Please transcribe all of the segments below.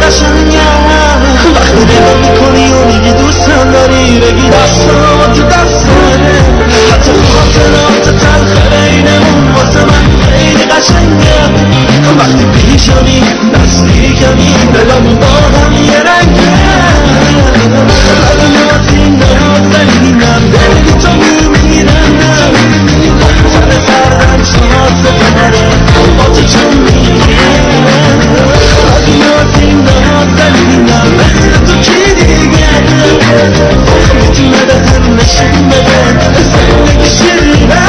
قشنگم وقتی نگاه میکنی و میگی دوستم داری بگی دستم تو دستانه حتی خاطرات تلخ بینمون واسه من خیلی قشنگم وقتی پیشمی نزدیکمی دلم با هم یه رنگم قدماتی نازنینم دلی تو میمیرم تن سردم شاد ستاره با تو چون میگم قدماتی نازنینم مثل تو کی دیگه میتونه به هم نشون بده زندگی شیرینه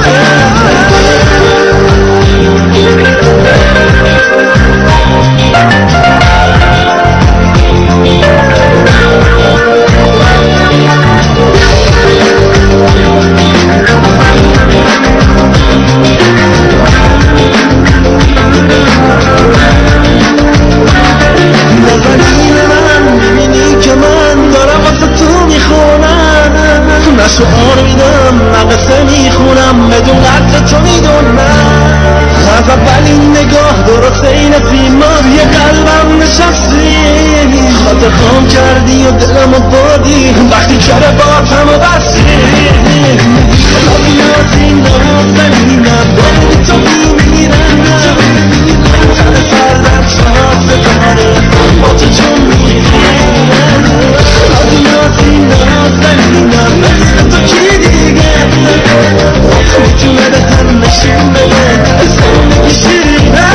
شعار میدم نقصه میخونم بدون قدر تو میدونم از اولین نگاه درسته این بیماری قلبم نشستی خاطر خام کردی و دلمو بردی وقتی چرا باتمو بستی لابیاتی نازنینم دلی تو میمیرم تن سردم شاد ستاره با تو چون میگم لابیاتی نازنینم مثل تو کی دیگه میتونه به هم نشون بده زندگی شیرینه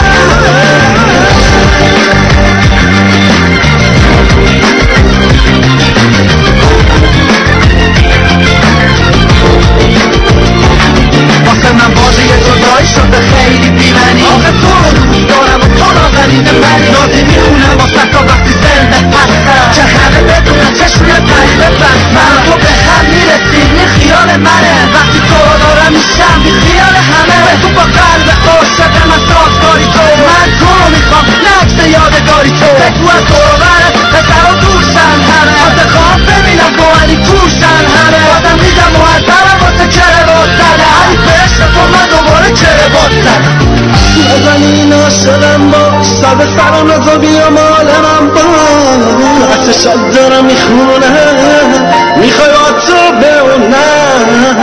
واسه من بازی جدایی شده خیلی بیمنی آخه تو رو دوست دارم و تو نازنین منی نازی میخونم واسه تا وقتی زنده هستم چه همه بدونم چشمی پریده بست من تو به هم میرسیم این خیال منه وقتی تو رو دارم میشم بی خیال همه تو با قلب عاشق من سازگاری تو من تو رو میخوام نکس یادگاری تو بگو از تو رو برد پسر و دوشن همه حاضر خواهم ببینم گوهنی توشن همه آدم میدم محضرم واسه کره با زده علی پشت تو من دوباره کره با زده نزنین عاشقم باش سر به سرم نزا بیا مال من باش عکسشت دارم میخونم میخوای با تو بمونم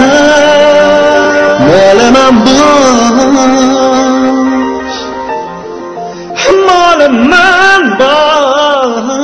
مال من باش مال من باش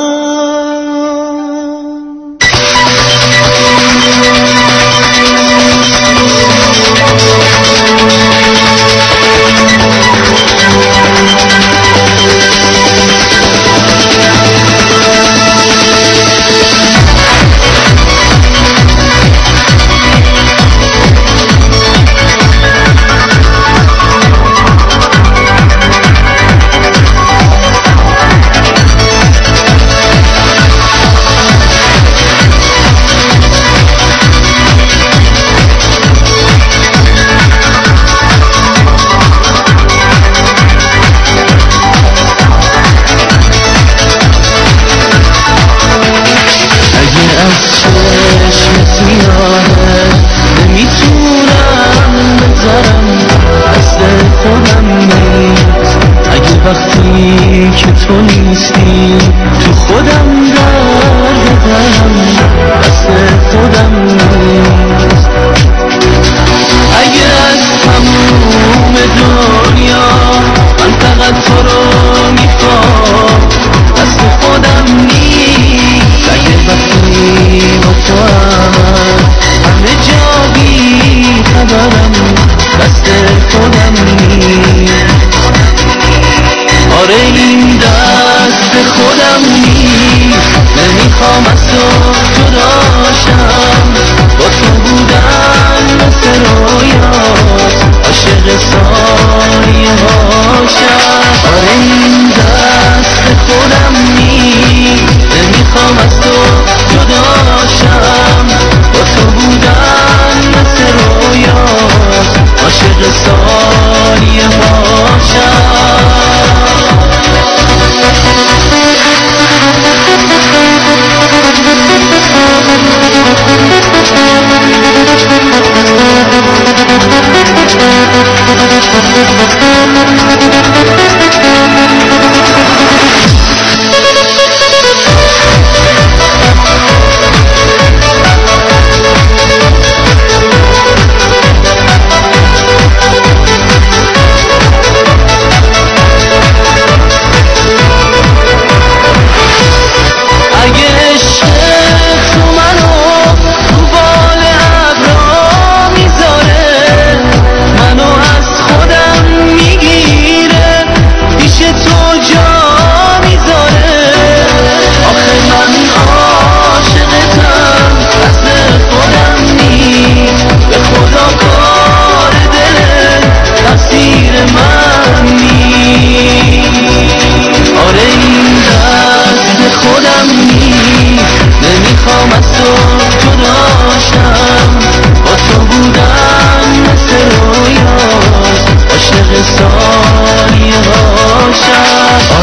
وقتی که تو نیستی تو خودم دردم دست خودم نیست اگه از تموم دنیا من فقط تو رو میخوام دست خودم نیست اگه وقتی با تو همه جا بی خبرم دست خودم نیست آره این دست خودم نیست نمیخوام از تو جداشم با تو بودن مثل رویاست عاشق ثانیه هاشم آره این دست خودم نیست نمیخوام از تو جداشم با تو بودن مثل رویاست عاشق ثانیه هاشم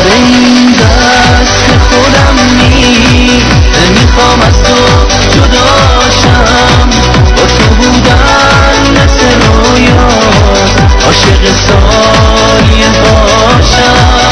آره این دست که خودم نمیخوام از تو جداشم، با تو بودن مثل رویا، عاشق سالیه باشم.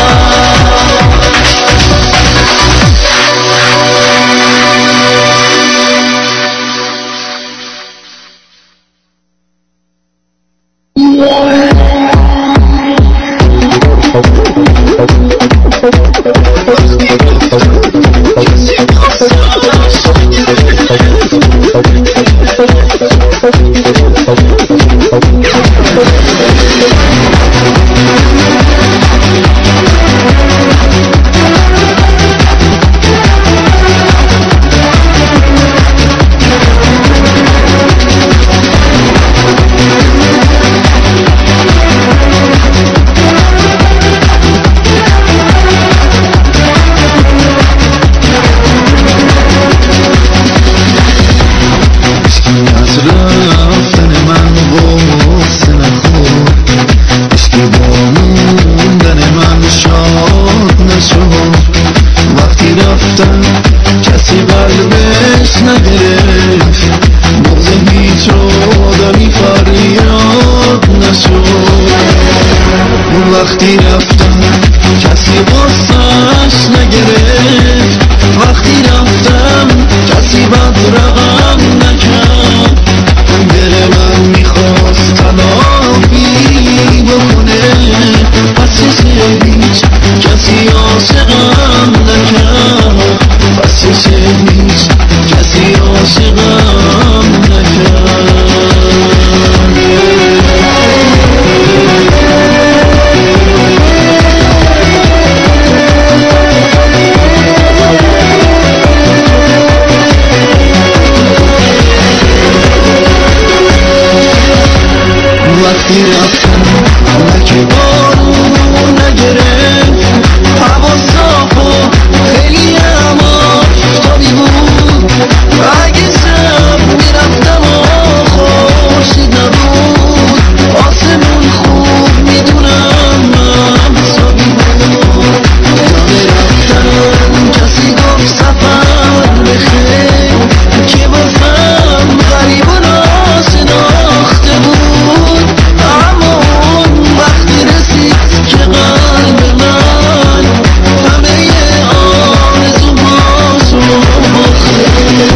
وقتی رفتم کسی غصه‌اش نگرفت، وقتی رفتم کسی بد رقم نکرد، دل من میخواست تلافی بکنه، پس هیچ کسی عاشقم نکرد، پس هیچ کسی عاشقم نکرد. وقتی رفتم مکه بارون نگرفت، هوا صاف و خیلی هم آفتابی بود، اگه شب میرفتم و خورشید نبود، آسمون خوب میدونم من حسابی بود. دم رفتم کسی گفت سفر بخیر، که بازم غریب و ناشناخته بود، اما اون وقتی رسید که قلب من همه آرزوهاشو باخته.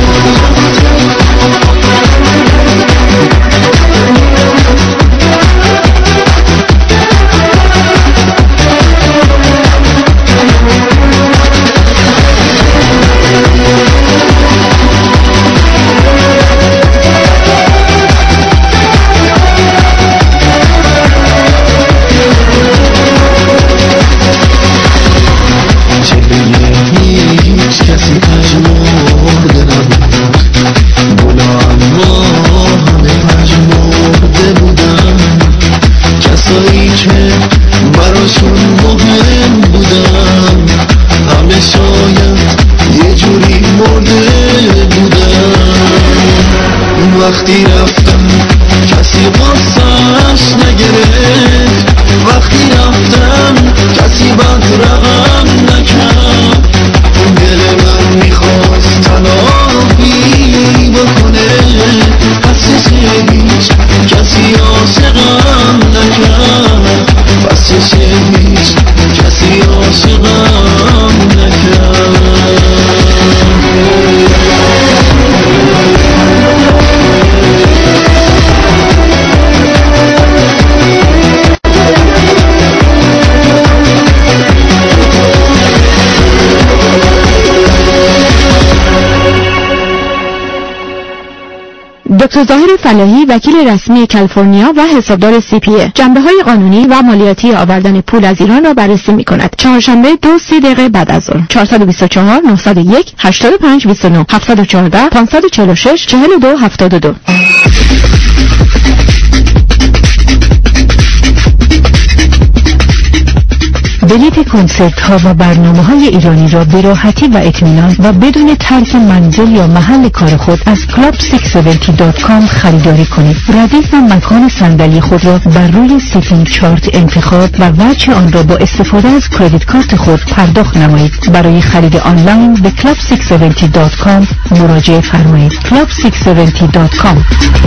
کسی پژمرده نبود گلا، اما همه پژمرده بودن، کسایی که براشون مهم بودن، همه شاید یه جوری مرده بودن. وقتی رفتم کسی غصه‌اش نگرفت، وقتی رفتم کسی بد رقم نکرد، دل من میخواست تلافی بکنه، پس هیچ کسی عاشقم نکرد، پس هیچ کسی عاشقم نکرد. دکتر ظاهر فلاحی، وکیل رسمی کالیفرنیا و حسابدار CPA، جنبه‌های قانونی و مالیاتی آوردن پول از ایران را بررسی می‌کند. چهارشنبه 2:30 بعد از ظهر. 424 901 85 29 714 546 42 72. بلیط کنسرت ها و برنامه های ایرانی را به راحتی و اطمینان و بدون ترک منزل یا محل کار خود از club670.com خریداری کنید. ردیف و مکان صندلی خود را بر روی سیتینگ چارت انتخاب و وجه آن را با استفاده از کردیت کارت خود پرداخت نمایید. برای خرید آنلاین به club670.com مراجعه فرمایید. club670.com.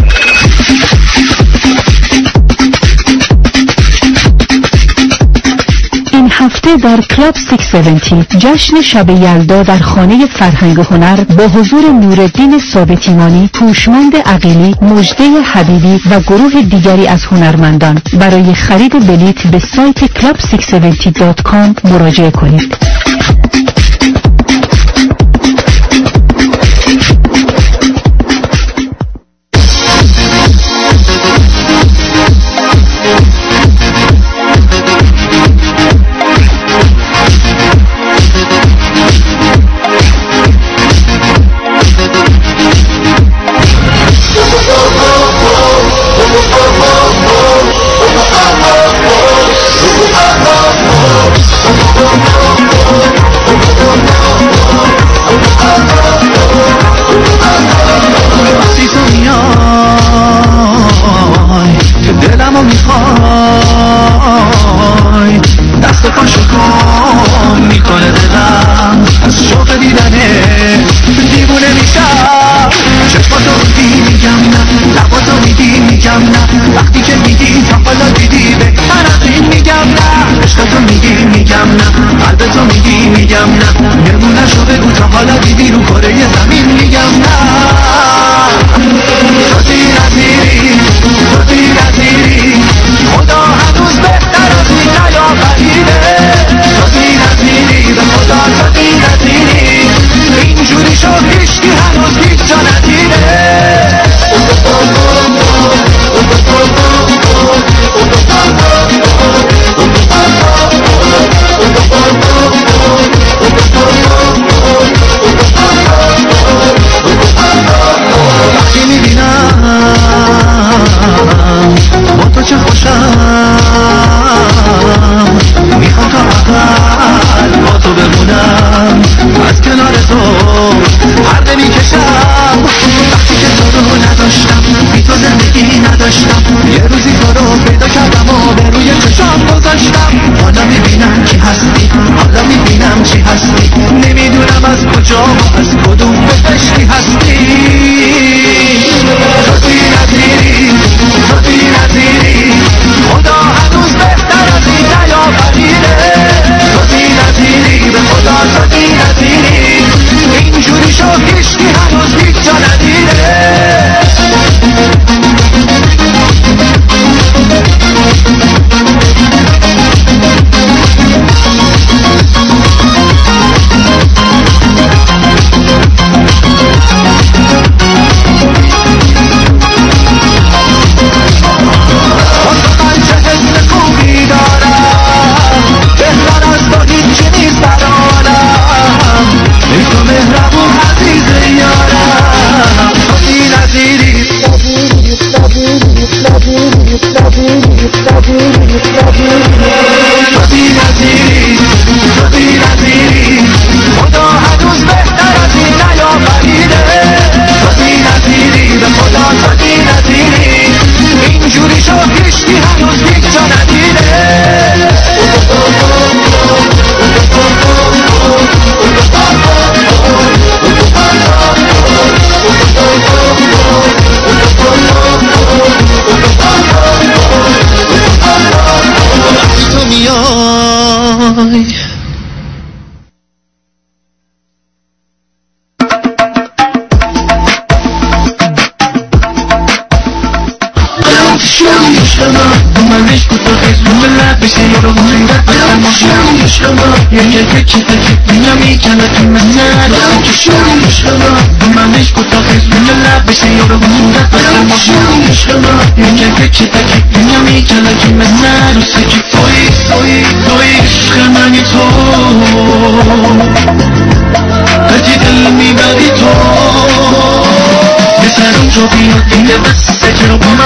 این هفته در کلاب 670 جشن شب یلدا در خانه فرهنگ و هنر با حضور نورالدین ثابتیمانی، هوشمند عقیلی، مژده حبیبی و گروه دیگری از هنرمندان. برای خرید بلیط به سایت club670.com مراجعه کنید.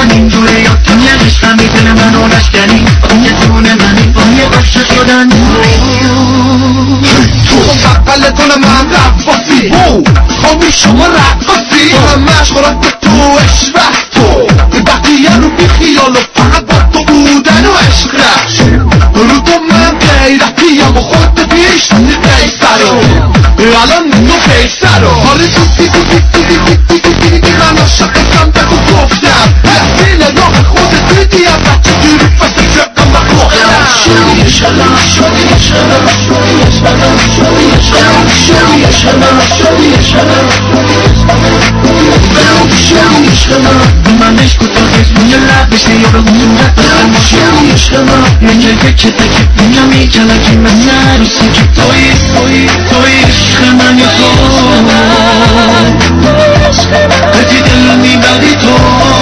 شدن پلتون من رفاسی خامی شما رقاسی همش خورد به تو عشق تو وقتی یه رو بی خیال و فقط با تو بودن و عشق رشت رو تو من غیرتیم و خود بیش قیصر الان تو قیصر حالا دیدی من عاشقتم بگو گفتم دستیل راه خودت دیدیم بچه جوری پس جقم و خوختم شدی شدم شدی شدم شدی شدم شدی شدم شدی شدم شدی شدم شدی شدم من عشق و تو روی لبش نیارم صورت بخم شدی شدم یه که تکیب میگم میکلکی من نروسی که توی عشق منی تو بدی دل میبری تو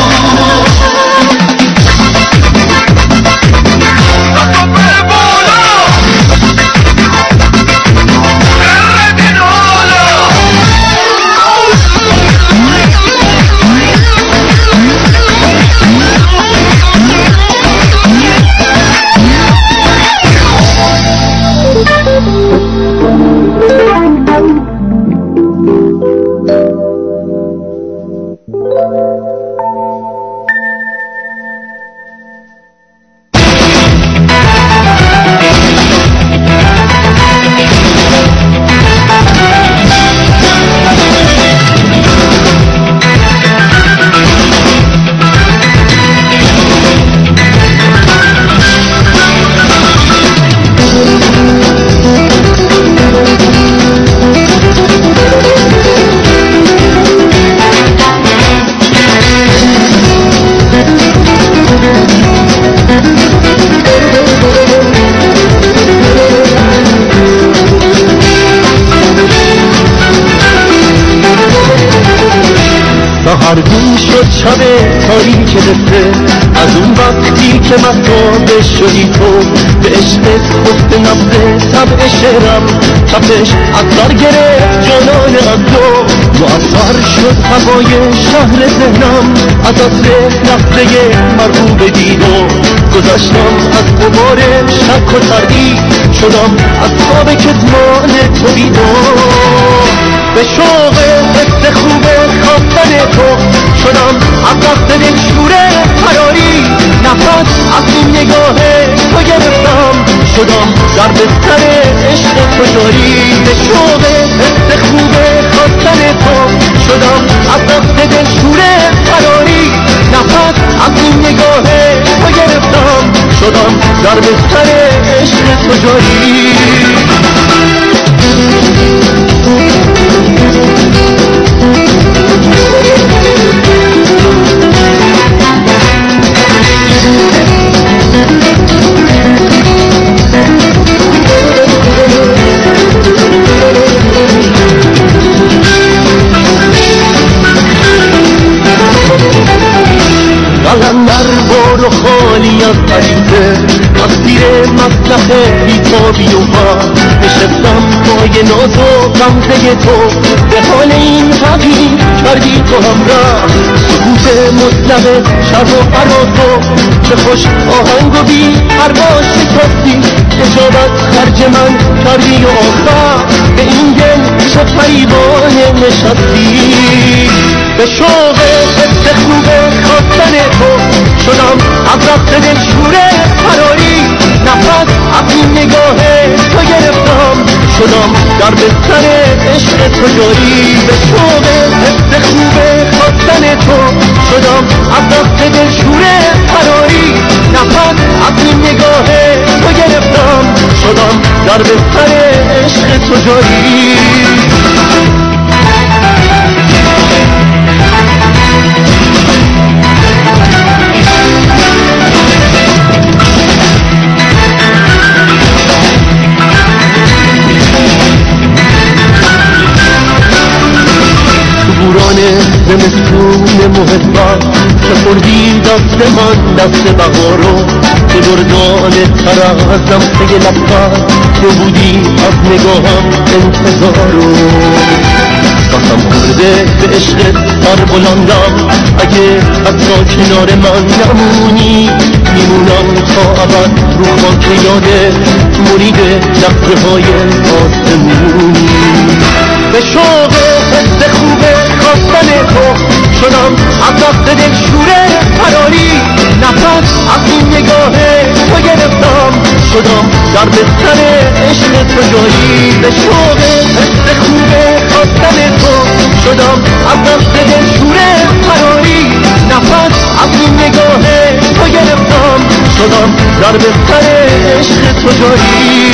سحرگون شد شب تاریک رسه از اون وقتی که مفتاح شدی تو به عشقت خفت نبض طبع شعرم تپش اثر گرفت جانان از تو مؤثر شد هوای شهر ذهنم از اصل لحظه مرغوب دیدو گذشتم از غبار شک و تردید شدم از خواب کتمان تو بیدار به شوق حس خوب خواستن تو شدم از دست دلشوره فراری نفس از این نگاه تو گرفتم شدم در بستر عشق تو جاری به شوق حس خوب خواستن تو شدم از دست دلشوره فراری نفس از این نگاه تو گرفتم شدم در بستر عشق تو جاری قلندر بار و خالی از طریقه مسیر مسلح بیتابی و ما نشستم پای ناز و غمزه تو به حال این حقیق کردی تو همراه سکوت مطلق شب و فراتو چه خوش آهنگ و بی پروا شکستی اجابت خرج من کردی و آخر به این دل چه فریبانه نشستی به شوق حس خوب خواستن تو شدم از رفت دلشوره فراری نفس از این نگاه تو گرفتم شدم در بستر عشق تو جاری به شوق حس خوب خواستن تو شدم از رفت دلشوره فراری نفس از این نگاه تو گرفتم شدم در بستر عشق تو جاری زمستون محبت که خوردی دست من دست بهارو به بردان تر از لمسه لبت که بودی از نگاهم انتظارو قسم خورده به عشقت سر بلندم اگه حتی کنار من نمونی میمونم تا ابد رو خاک یاده مرید لحظه های آسمونی به شوق حس خوبه خواستن تو شدم از دست دل شوره فراری نفس از این نگاه تو گرفتم شدم در بستر عشق تو جایی به شوق حس خوبه خواستن تو شدم از دست دل شوره فراری نفس از این نگاه تو گرفتم شدم در بستر عشق تو جایی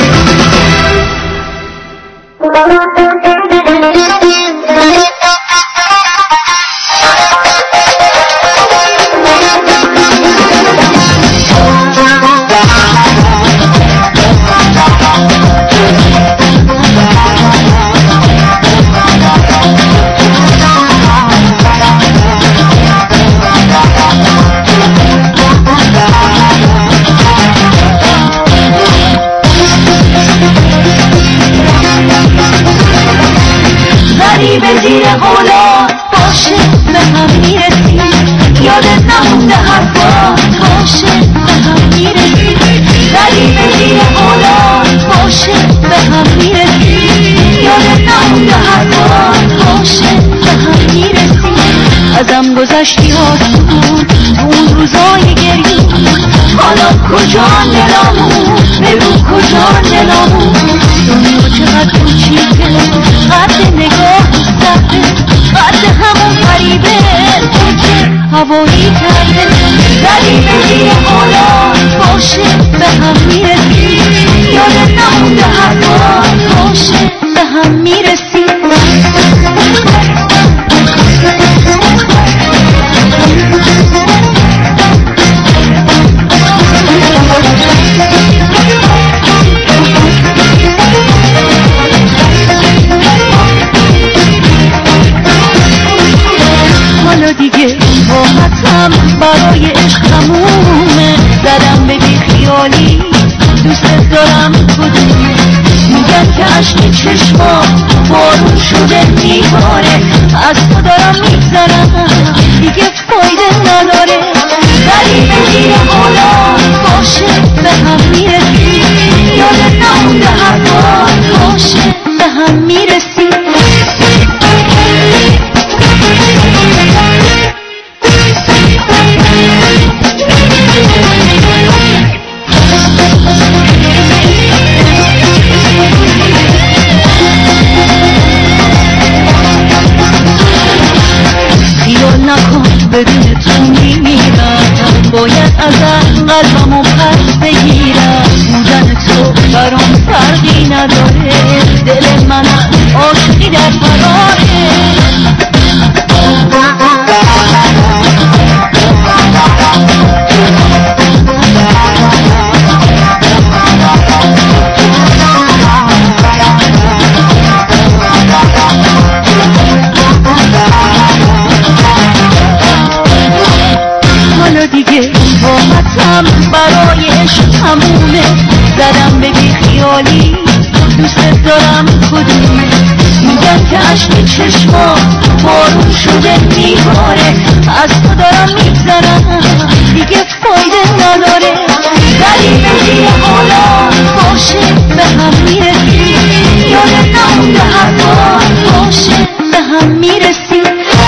به زیر قولا باشه به هم میرسی یادت نمونده حرفا باشه به هم میرسی ولی به زیر قولا باشه به هم میرسی یادت نمونده حرفا باشه به هم میرسی ازم گذشتی آسون اون روزای گریون حالا کجا دلامون بگو کجا دلامون دنیا چقدر کوچیکه قد نگاه قد همون قریبه که هوایی کرده ولی به زیر قولا باشه به هم میرسی یادت نمونده حرفا باشه به هم میرسی حالا دیگه راحتم برای عشق تمومه زدم به بیخیالی دوست دارم کدومه میگن که عشق چشما بارون شده میباره از تو دارم میگذرم دیگه فایده نداره ولی به زیر قولا باشه به هم میرسی یادت نمونده حرفا باشه به هم میرسی خیال نکن بدون تو میمیرم باید از قلبمو پس بگیرم بودن تو برام فرقی نداره دل من عاشقی در فراره حالا دیگه راحتم برای عشق تمومه زدم به بیخیالی دوست دارم کدومه میگن که عشق چشما بارون شده میباره از تو دارم میگذرم دیگه فایده نداره ولی به زیر قولا باشه به هم میرسی یادت نمونده حرفا باشه به هم میرسی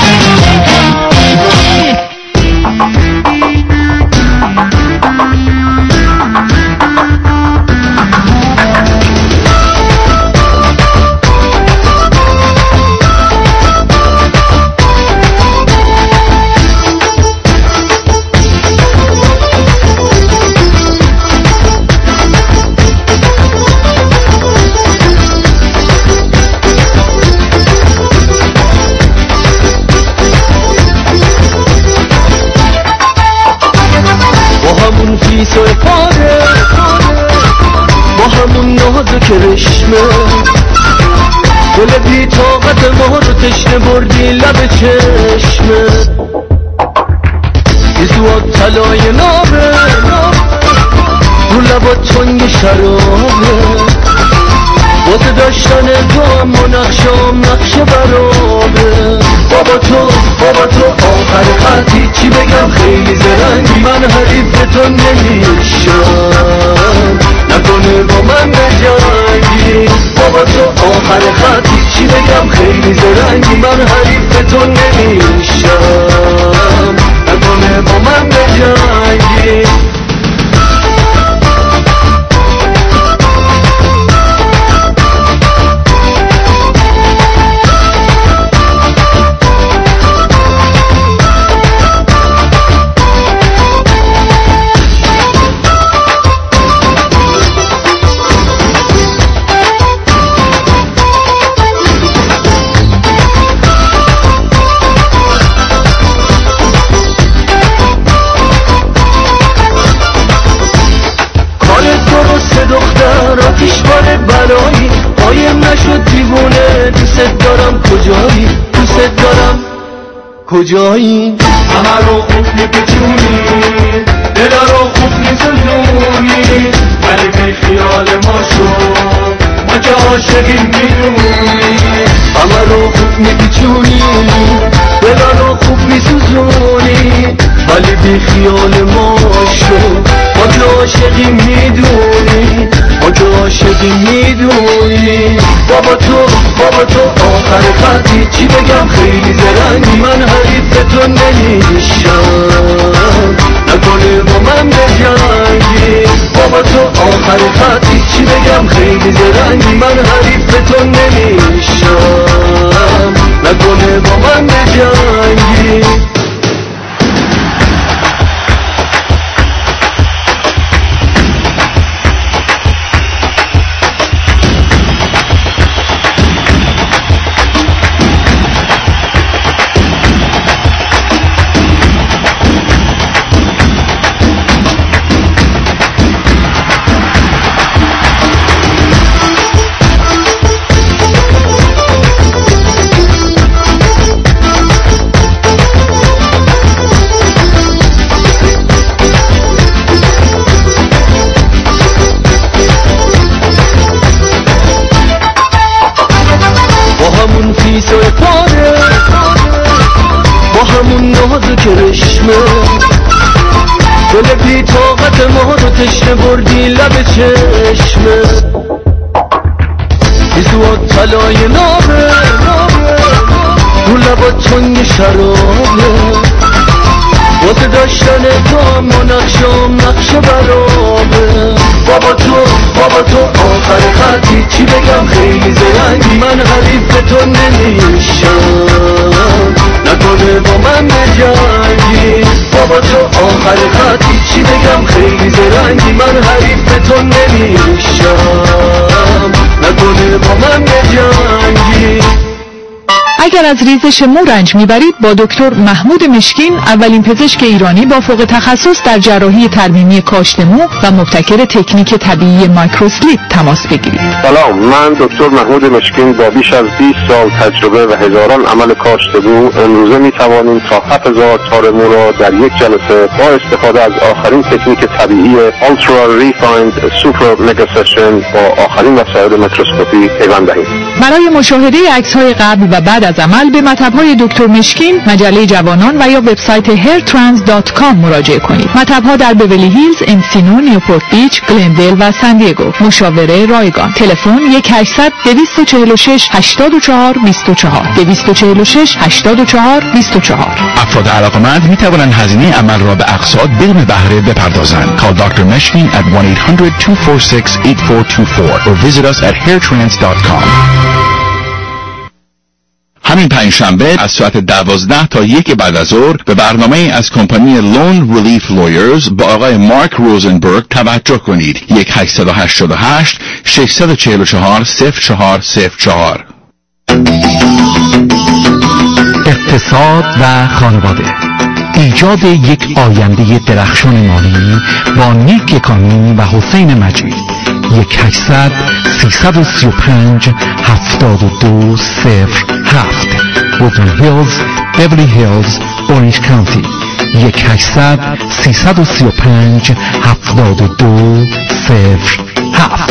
و پاره با همون نازک رشمه گل بی طاقت ما رو تشنه بردی لب چشمه یزوات طلای نامه رو لبات تنگ شرابه واسه داشتن تو اما نقشام نقش برابه بابا تو آخر خطی چی بگم خیلی زرنگی من حریف تو نمیشم نکنه با من بجنگی بابا تو آخر خطی چی بگم خیلی زرنگی من حریف تو نمیشم نکنه با من بجنگی بلایی قایم نشد دیوونه دوست دارم کجایی دوست دارم کجایی همه رو خوب میپچونی دلا رو خوب میسوزونی ولی بی خیال ما شد ما که عاشقیم میدونی همه رو خوب میپچونی دلا رو خوب میسوزونی ولی بی خیال ما شد ما که عاشقیم میدونی ما که عاشقیم میدونی بابا تو آخر خطی چی بگم خیلی زرنگی من حریف تو نمیشم نکنه با من بجنگی بابا تو آخر خطی چی بگم خیلی زرنگی من حریف تو نمیشم نکنه با من بجنگی دل بی طاقت ما رو تشنه بردی لب چشمه بیزوات طلای نابه رو لبات چنگ شرابه واسه داشتن تو اما نقش برابه بابا تو آخر خطی چی بگم خیلی زرنگی من حریف تو نمیشم نکنه با من بجنگی بابا تو آخر خطی چی بگم خیلی زرنگی من حریف تو نمیشم نکنه با من بجنگی. اگر از ریزش مو رنج میبرید با دکتر محمود مشکین، اولین پزشک ایرانی با فوق تخصص در جراحی ترمیمی کاشت مو و مبتکر تکنیک طبیعی مایکروسلیپ تماس بگیرید. سلام، من دکتر محمود مشکین با بیش از 20 سال تجربه و هزاران عمل کاشت مو امروزه میتوانیم تا 7000 تار مو را در یک جلسه با استفاده از آخرین تکنیک طبیعی Ultra Refined Super Mega Session با آخرین وسایل میکروسکوپی پیوند دهید. برای مشاهده عکس‌های قبل و بعد از عمل به مطب‌های دکتر مشکین، مجله جوانان و یا وبسایت hairtrans.com مراجعه کنید. مطب‌ها در بیولی هیلز، انسینو، نیوپورت بیچ، گلندل و سان دیگو. مشاوره رایگان. تلفن 1-800-246-84-24 246-84-24. افراد علاقمند می توانند هزینه عمل را به اقساط بدون بهره بپردازند. Call Dr. Meshkin at 1-800-246-8424 or visit us at hairtrans.com. همین پنجشنبه از ساعت 12 تا 1 بعد از ظهر به برنامه از کمپانی لون ریلیف لویرز با آقای مارک روزنبرگ توجه کنید. 1-888-644-0404. اقتصاد و خانواده، ایجاد یک آینده درخشان مالی با نیک کانی و حسین مجید. 1-800-335-7207 وودن هیلز، بیولی هیلز، اورنج کانتی. 1-800-335-7207.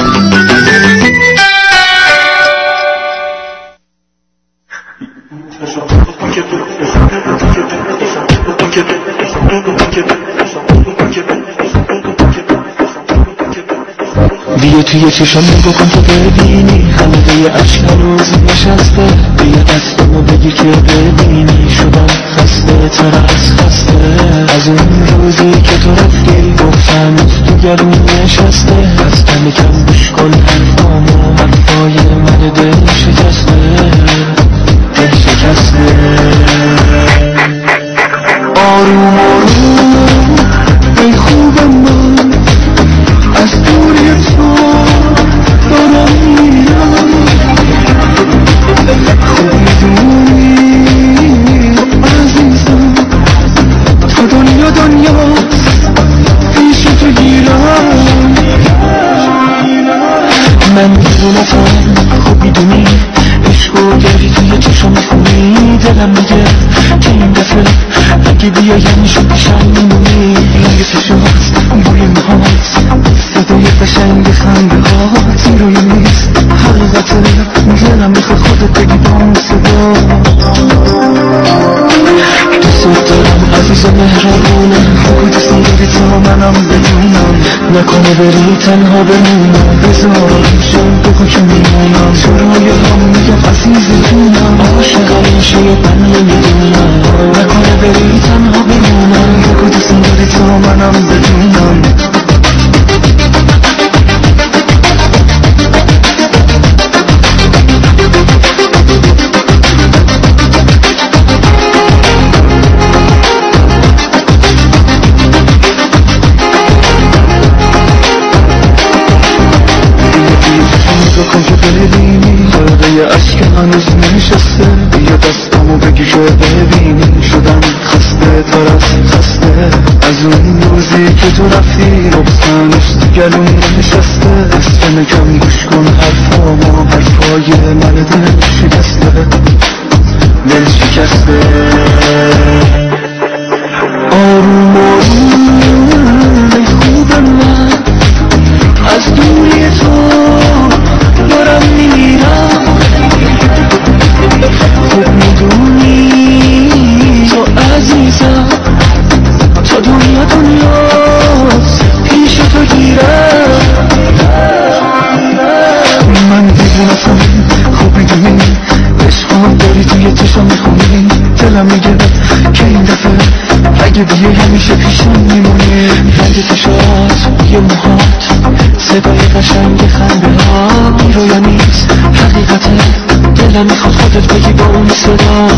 توی چشم نگاه کن تو ببینی همه عشق هنوز نشسته بیا دستمو بگی که ببینی شدم خسته تر از خسته از اون روزی که تو رفتی گفتم تو گلوم نشسته از کم کم گوش کن حرفامو حرفای من دل شکسته دل شکسته آروم آروم ای خوب من از دوری تو دارم میرم خوب میدونی عزیزم تا دنیا دنیاست پیش تو گیرم من میدونم خوب میدونی عشق و داری توی چشم میخونی دلم میگه که این دفعه اگه بیایم میشون پیشم میمونی رنگ چشمات بوی موهات صدای قشنگ خنده هات این روی نیست حقیقته دلم میخواد خودت بگی با اون صدا دوست دارم عزیز و مهربونم بگو دوستم داری تا منم بدونم نکنه بری تنها بمونم بذارشم بگو که میمونم تو روی هم میگم عزیز جونم عاشقم شاید من نمیدونم نکنه بری تنها بمونم بگو دوستم داری تا منم بدونم کن که ببینی فرقه عشق هنوز نشسته بیا دستمو بگی که ببینی شدم خسته تر از خسته از اون روزی که تو رفتی ربزنش تو گلوم نشسته دستم کم گوش کن حرفامو حرفای من دل شکسته دل شکسته آروم آروم ای خوب من از دوری تو دارم میمیرم خوب میدونی تو عزیزم تا دنیا دنیاست پیش تو گیرم من میدونستم خوب میدونی عشقام داری توی چشم میخونی دلم میگه که این دفعه اگه بیای همیشه پیشم میمونی رنگ چشات یه موهات صدای قشنگ خنده ها این رویا نیست حقیقته دلم میخواد خودت بگی با اون صدا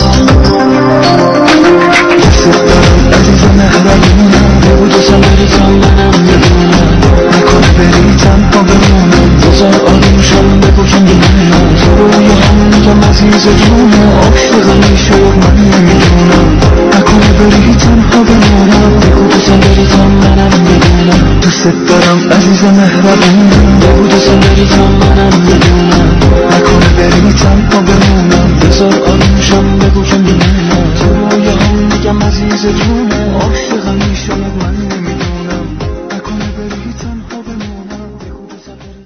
دست دارم عزیز مهربونم بگو دوستم داری تا منم میدونم نکنه بری تنها بمونم بذار آرومشم بگو که میمونم تو روی هم میگم عزیز جونم عاشقم شاید من نمیدونم نکنه بری تنها بمونم بگو دوستم داری تا منم میدونم دوست دارم عزیز مهربونم بگو دوستم داری تا منم میدونم نکنه بری تنها بمونم بذار آرومشم بگو که میمونم تو روی هم میگم عزیز جونم عاشقم شاید من نمیدونم نکنه بری تنها بمونم بگو دوستم داری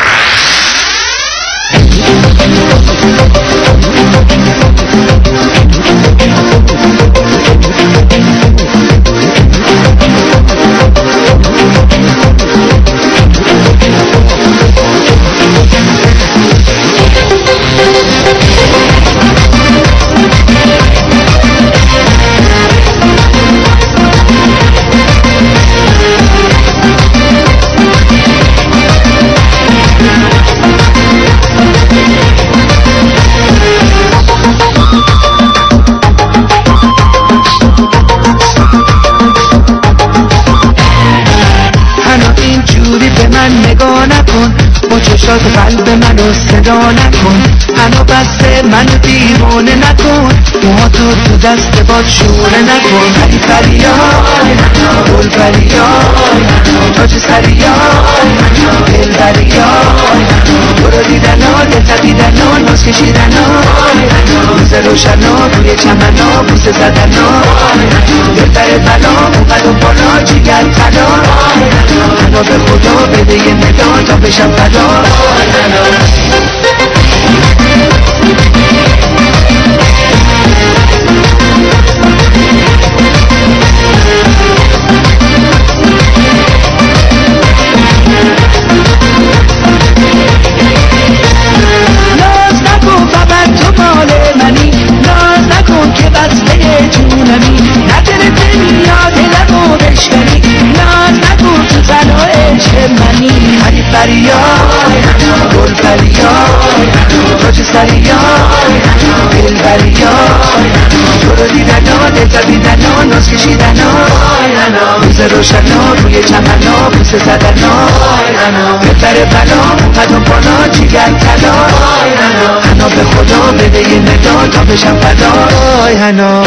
چشات قلب منو صدا نکن هنو بسته منو دیوانه نکن موهاتو تو دست باد شونه نکن پری پریای گل پریای تاج سریای دل پریای برو دیدنا دلتا دیدنا ناز کشیدنا روز روشنا روی چمنا بوسه زدنا دلتر بلا اونقدر و بالا جگر طلا منو به خدا بده یه مداد تا بشم فدا های تاج سریای دلبریای تو رو دیدن ها دل زدیدن ها ناز کشیدن ها روز روشن ها روی چمن ها بوسه زدن ها بهتر بلا قدم بالا جیگر طلا حنا به خدا بده یه ندا تا بشم فدای حنا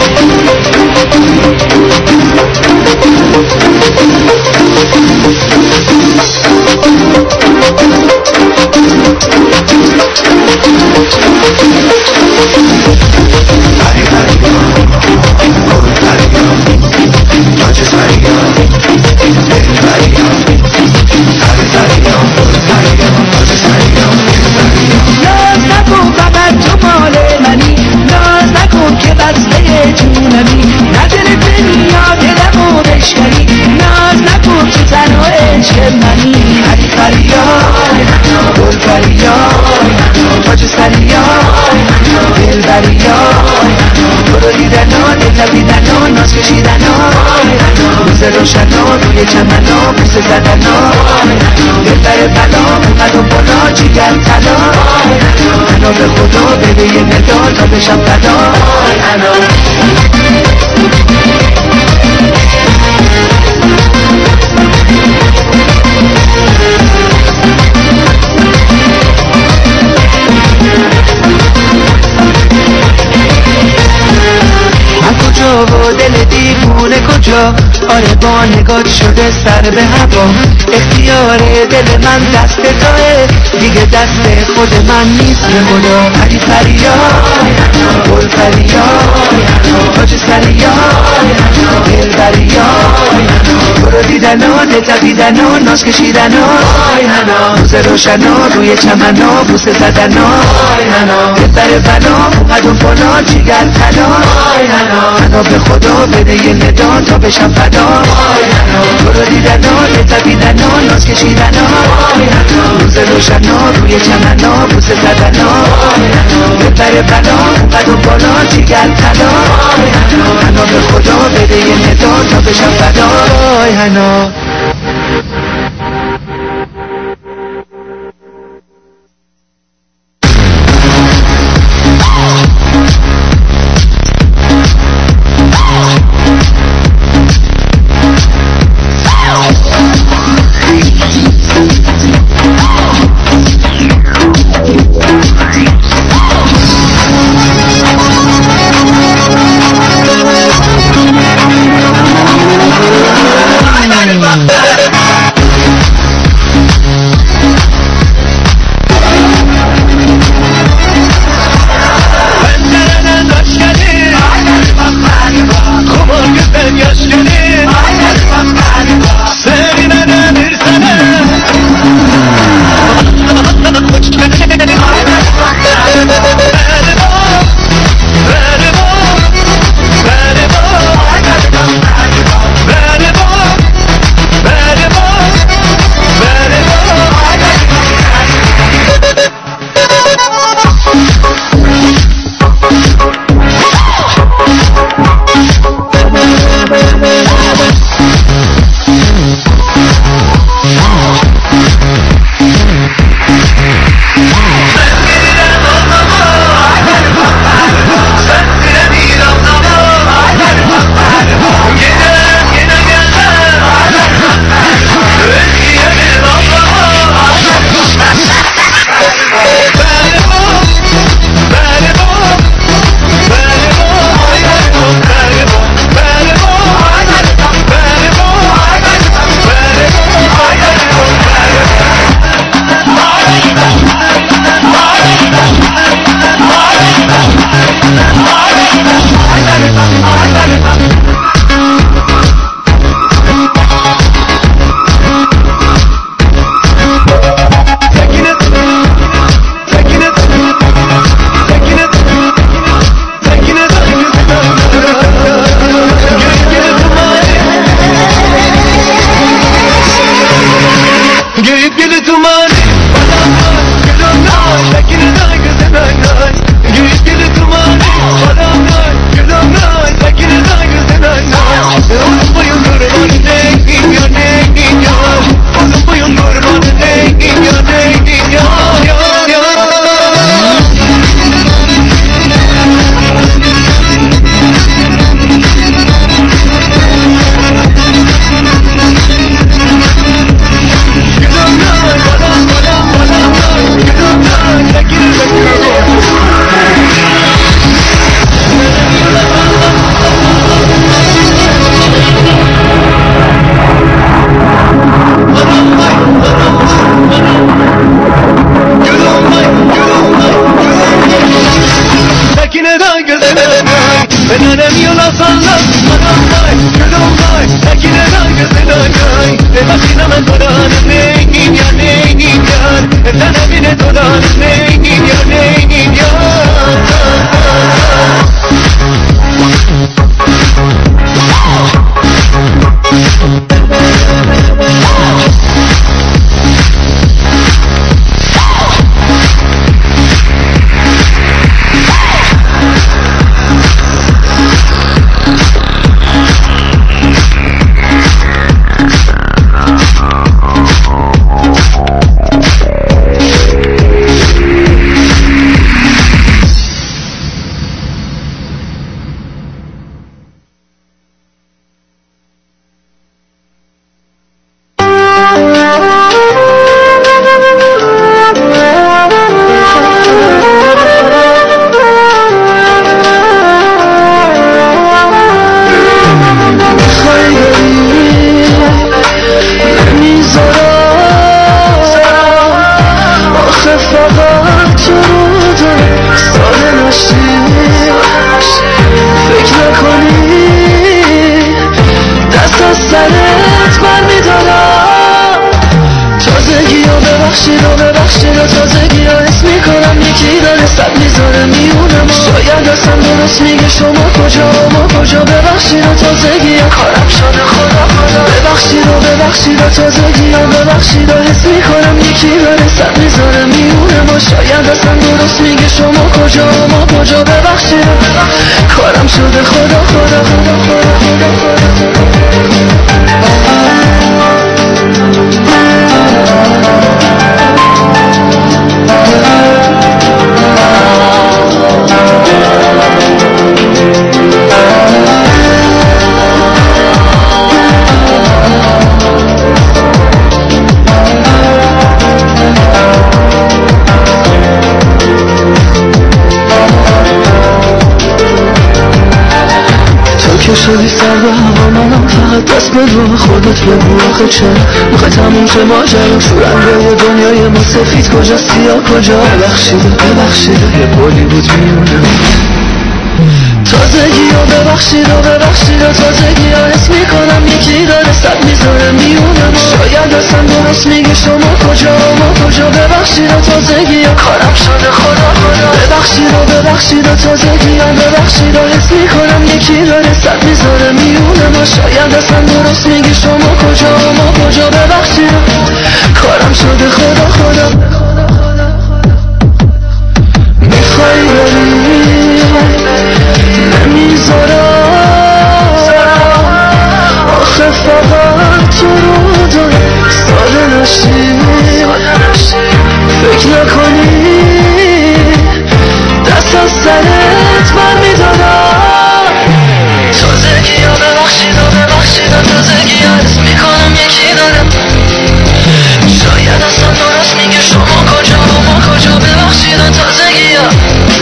ناز نکن فقط تو مال منی ناز نکن که بسته جونمی ندل دنیا دلمو بشکنی ناز نکن تو تنها عشق منی هری فریای گل فریای تاج سریای دل بریای تو رو دیدن ها دل زدیدن ها ناز کشیدن ها روز روشن ها روی چمن ها بوسه زدن ها دل بر بلا قدم بالا جیگر طلا حنا به خدا بده یه مدال تا بشم فدای حنا کجا و دل دیوونه کجا آره با نگات شده سر به هوا اختیار دل من دست توه دیگه دست خود من نیست به خدا هری فریای گل فریای تاج سریای دل بریای تو رو دیدن ها دل زدیدن ها ناز کشیدن ها روز روشن ها روی چمن ها بوسه زدن ها بهتر بلا قدم بالا جیگر طلا حنا به خدا بده یه ندا تا بشم فدا تو رو دیدن ها دل زدیدن ها ناز کشیدن ها روز روشن ها روی چمن ها بوسه زدن ها بهتر بلا قدم بالا جیگر طلا حنا به خدا بده یه ندا تا بشم فدای حنا شدی سرد هوا منم فقط دست به رو خودت بگو آخه چرا میخوای تموم شه ماجرا شورنده دنیای ما سفید کجا سیاه کجا ببخشیده یه پلی بود میونه تازگی ها ببخشید تازگی ها حس میکنم یکی داره صد میذاره میونم شاید اصلا درست میگه شما کجا ببخشید تازگی ها کارم شده خدا ببخشید تازگی ها ببخشید حس میکنم یکی داره صد میذاره میونم شاید اصلا درست میگه شما کجا ببخشید کارم شده خدا میخوای بری نمیذارم آخه فقط تو رو دارم ساده نشی فکر نکنی دست از سرت من میدارم تازگی ها ببخشید تازگی ها حس میکنم یکی دارم شاید اصلا درست میگه شما کجا ببخشید تازگی ها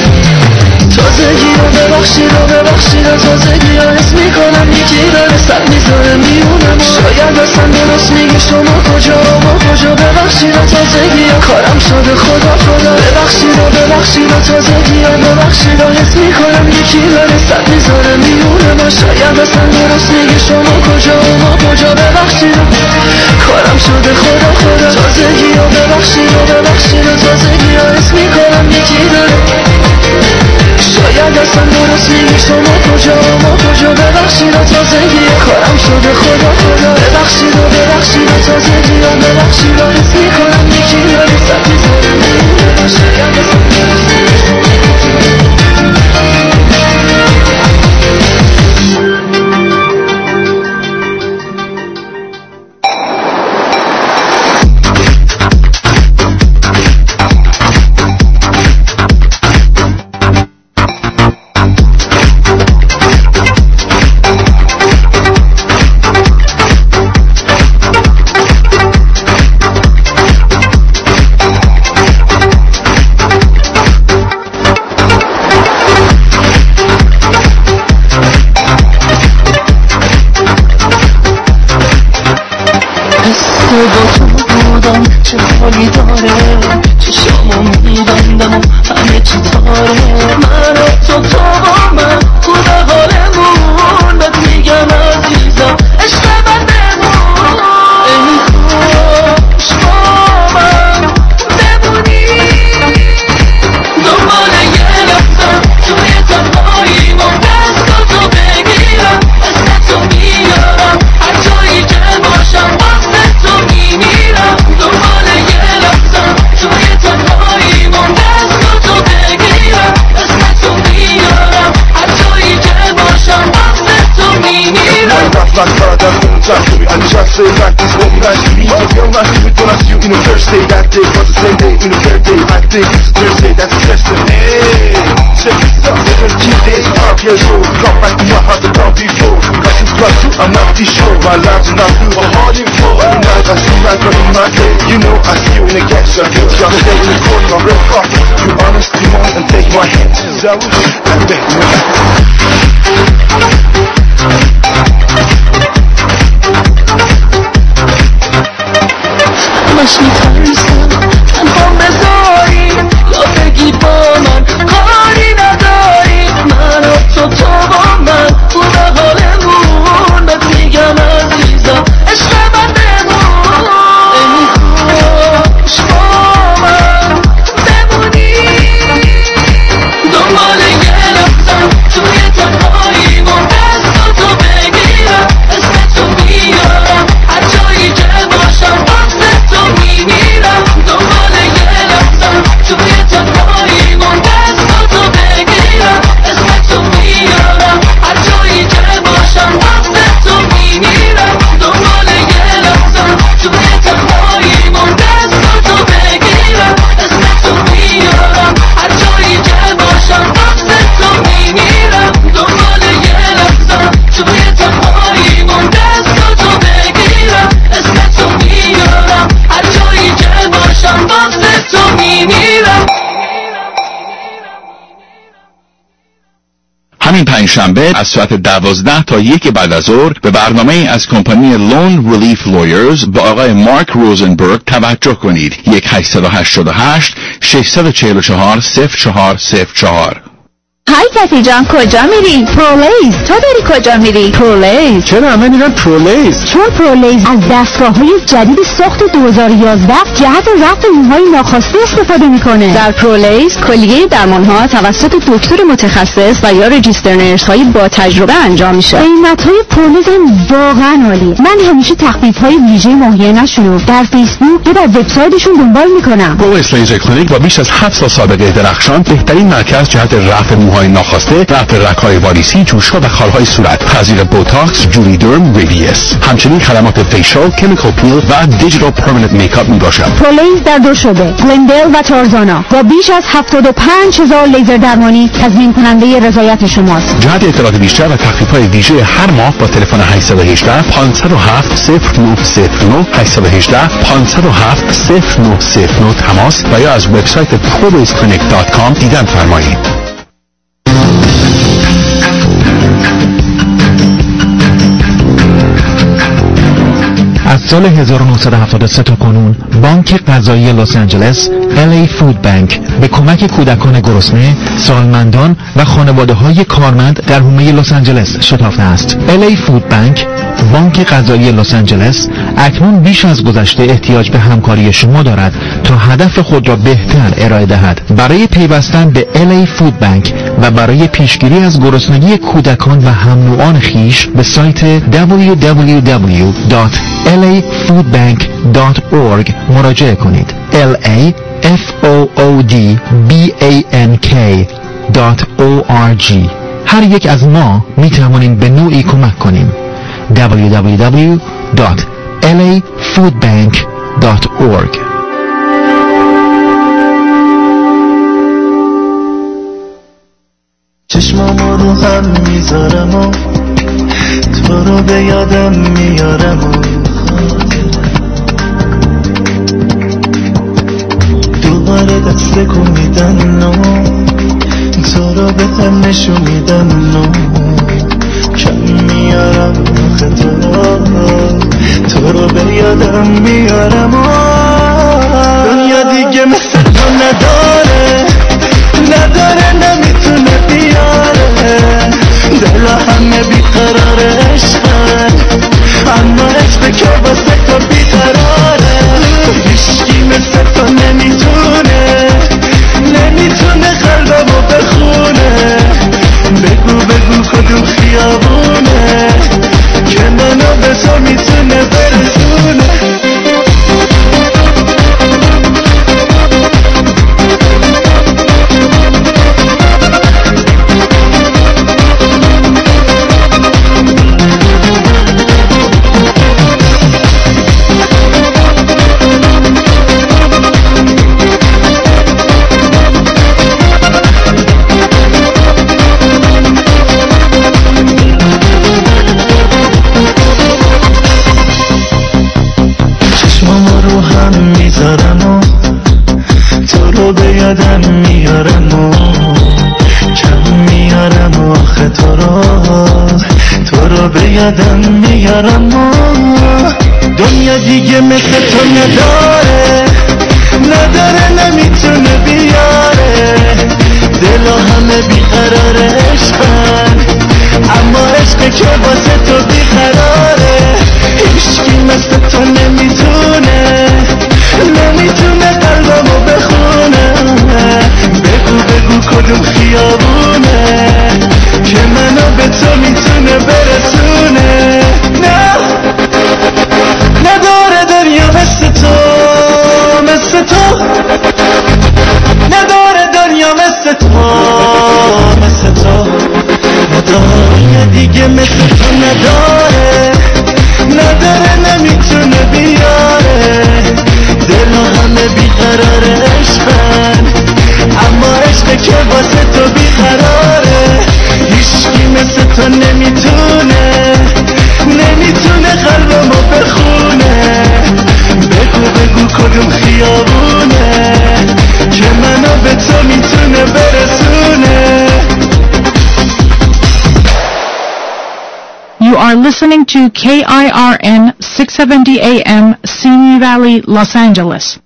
ببخشید تازگی ها حس میکنم یکی داره صد میذاره میونم شاید اصلا درست میگه شما کجا ببخشید تازگی ها کارم شده خدا ببخشید تازگی ها ببخشید حس میکنم یکی داره صد میذاره میونم شاید اصلا درست میگه شما کجا ببخشید کارم شده خدا تازگی ها ببخشید تازگی ها حس میکنم یکی داره شاید اصلا درست میگی شما کجا ببخشید تازگی کارم شده خدا ببخشید تازگی ببخشید حس میکنم یکی داره صد میذاره شاید اصلا درست چه حالی داره چشامو میبندم و همه چی تاره من و تو با من خدا time for me. I try to say like this, what you guys to me. If you're not here when I see you in the first day, that day was the same day in the third day. I think it's Thursday, that's a testing. Hey, check this out, 17 days, 5 years old. Come back to my heart, the down before. Cause it's plus two, I'm not too sure. My lives are not through, I'm hard in for. Every night I see like in my head. You know I see you in the gas, I feel y'all stay in the corner, I'm real coffee. You honest, you want, and take my hand. So, I'm back in the back. همش میترسم تنها بذاری یا بگی با من کاری نداری من و تو با من خوبه حالمون بهت میگم عزیزم عشق من بمون ای خوش با من بمونی دنبال یه لحظم توی تنهاییمون دست تو بگیرم اسم تو میارم هر جایی که باشم میمیرم دنبال یه لحظم توی تنهاییمون دست تو بگیرم اسم تو میارم هر جایی که باشم وقت تو میمیرم دنبال یه لحظم توی تنهاییمون دست تو بگیرم اسم تو میارم هر جایی که باشم وقت تو میمیرم دنبال یه لحظم توی تنهاییمون دست تو بگیرم اسم تو میارم هر جایی که باشم وقت تو میمیرم. همین پنجشنبه از ساعت 12 تا 1 بعد از ظهر به برنامه از کمپانی لون ریلیف لویرز با آقای مارک روزنبرگ توجه کنید. 1-888 644 0404. های کسی جان کجا میری؟ پرولیز. تو داری کجا میری؟ پرولیز. چرا همه میرن پرولیز؟ چون پرولیز از دستگاه‌های جدید ساخت 2011 جهت رفع موهای ناخواسته استفاده میکنه. در پرولیز کلیه درمان‌ها توسط دکتر متخصص و یا رجیستر نرس‌های با تجربه انجام میشه. قیمت‌های پرولیز واقعا عالیه. من همیشه تخفیف‌های ویژه ماهیانه‌شون رو در فیسبوک یا در وبسایتشون دنبال میکنم. پرولیز لیزر کلینیک با بیش از 7 سال سابقه درخشان بهترین مرکز جهت رفع موهای ناخواسته، رفع رگ‌های واریسی، جوش‌ها و خال‌های صورت، پذیر بوتاکس، جولی درم، ریویس. همچنین خدمات فیشال، کمیکال پیل و دیجیتال پرمننت میکاپ میباشد. پرولیز در 2 شعبه، گلندل و تارزانا با بیش از 75,000 لیزر درمانی تضمین کننده رضایت شماست. جهت اطلاعات بیشتر و تخفیف‌های ویژه هر ماه با تلفن 818 507 0909 818 507 0909 تماس و یا از وبسایت prolizeclinic.com دیدن فرمایید. از سال 1973 تا کنون بانک قضایی لس آنجلس LA فود بانک به کمک کودکان گرسنه، سالمندان و خانواده‌های کارمند در حومه لس آنجلس شتافته است. LA فود بانک بانک قضایی لس آنجلس اکنون بیش از گذشته احتیاج به همکاری شما دارد تا هدف خود را بهتر ارائه دهد. برای پیوستن به LA فود بانک و برای پیشگیری از گرسنگی کودکان و هم نوعان خیش به سایت www.lafoodbank.org مراجعه کنید. lafoodbank.org. هر یک از ما می توانیم به نوعی کمک کنیم. www.lafoodbank.org. چشمامو رو هم میذارم و تو رو به یادم میارم و دوباره دست کن میدن و تو رو به هم نشون میدن و کم میارم آخه تو رو به یادم میارم و دنیا دیگه مثل تو نداره نمیتونه بیاره دل همه بیقرار عشقه اما عشق که واسه تو بیقراره هیچکی مثل تو نمیتونه قلبمو بخونه بگو کدوم خیابونه که منو به تو میتونه برسونه یادم میارم و کم میارم آخه تو رو به یادم میارم و دنیا دیگه مثل تو نداره نمیتونه بیاره دلا همه بیقرار عشقن اما عشق که واسه تو بیقراره هیچکی مثل تو نمیتونه قلبمو بخونه بگو کدوم خیابونه که منو به تو میتونه برسونه نه نداره دنیا مثل تو نداره دنیا مثل تو نداره دیگه مثل تو نداره نمیتونه بیاره دلا همه بیقرار عشقن اما عشق که واسه تو بیقراره هیچکی مثل تو نمیتونه قلبمو بخونه بگو کدوم خیابونه که منو به تو میتونه برسونه. You are listening to KIRN 670 AM, Simi Valley, Los Angeles.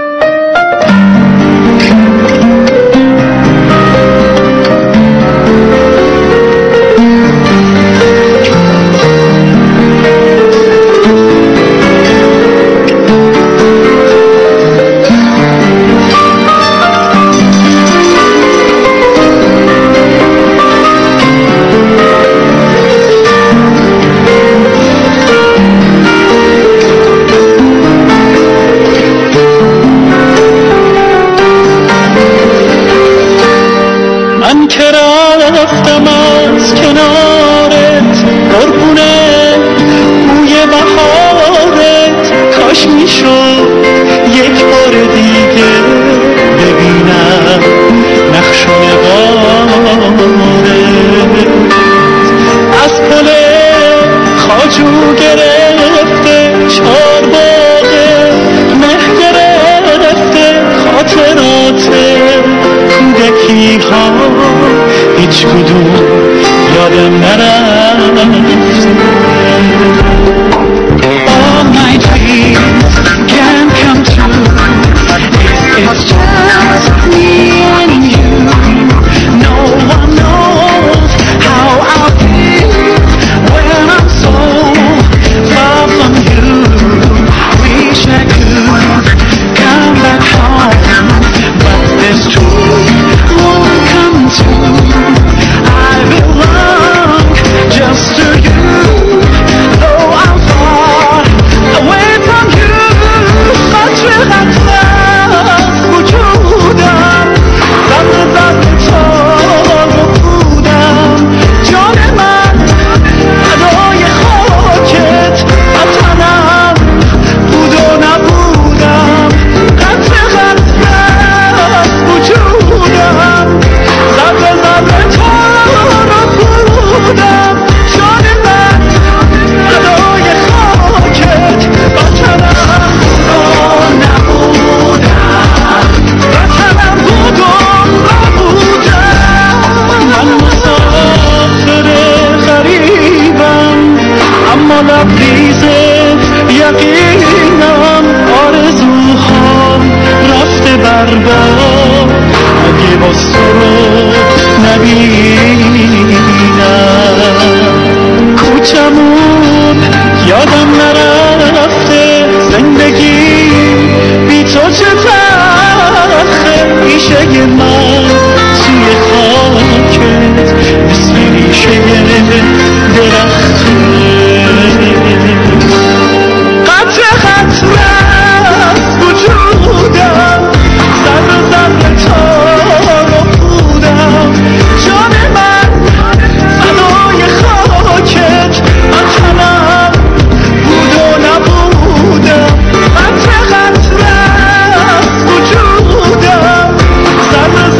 هیچ کدوم یادم نرفته All my dreams can come true if it's just me and you. No one knows how I feel when I'm so far from you. Wish I could come back home, but this truth won't come true. I belong just to you, though I'm far away from you. But will I trust وجودم ذره تو رو بودم جان من ادای خاکت وطنم بود و نبودم قطر از وجودم ذره تو رو بودم جان من ادای خاکت وطنم بود و نبودم وطنم بود و نبودم من مسافر غریبم اما لبریز یقینم آرزوها رفته برباد اگه باز تو رو نبینم کوچمون یادم نرفته زندگی بی تو چه تلخه ریشه من توی خاکت مثل ریشه درخته قطر از وجودم ذره تو رو بودم جان من فدای خاکت وطنم بود و نبودم قطر از وجودم ذره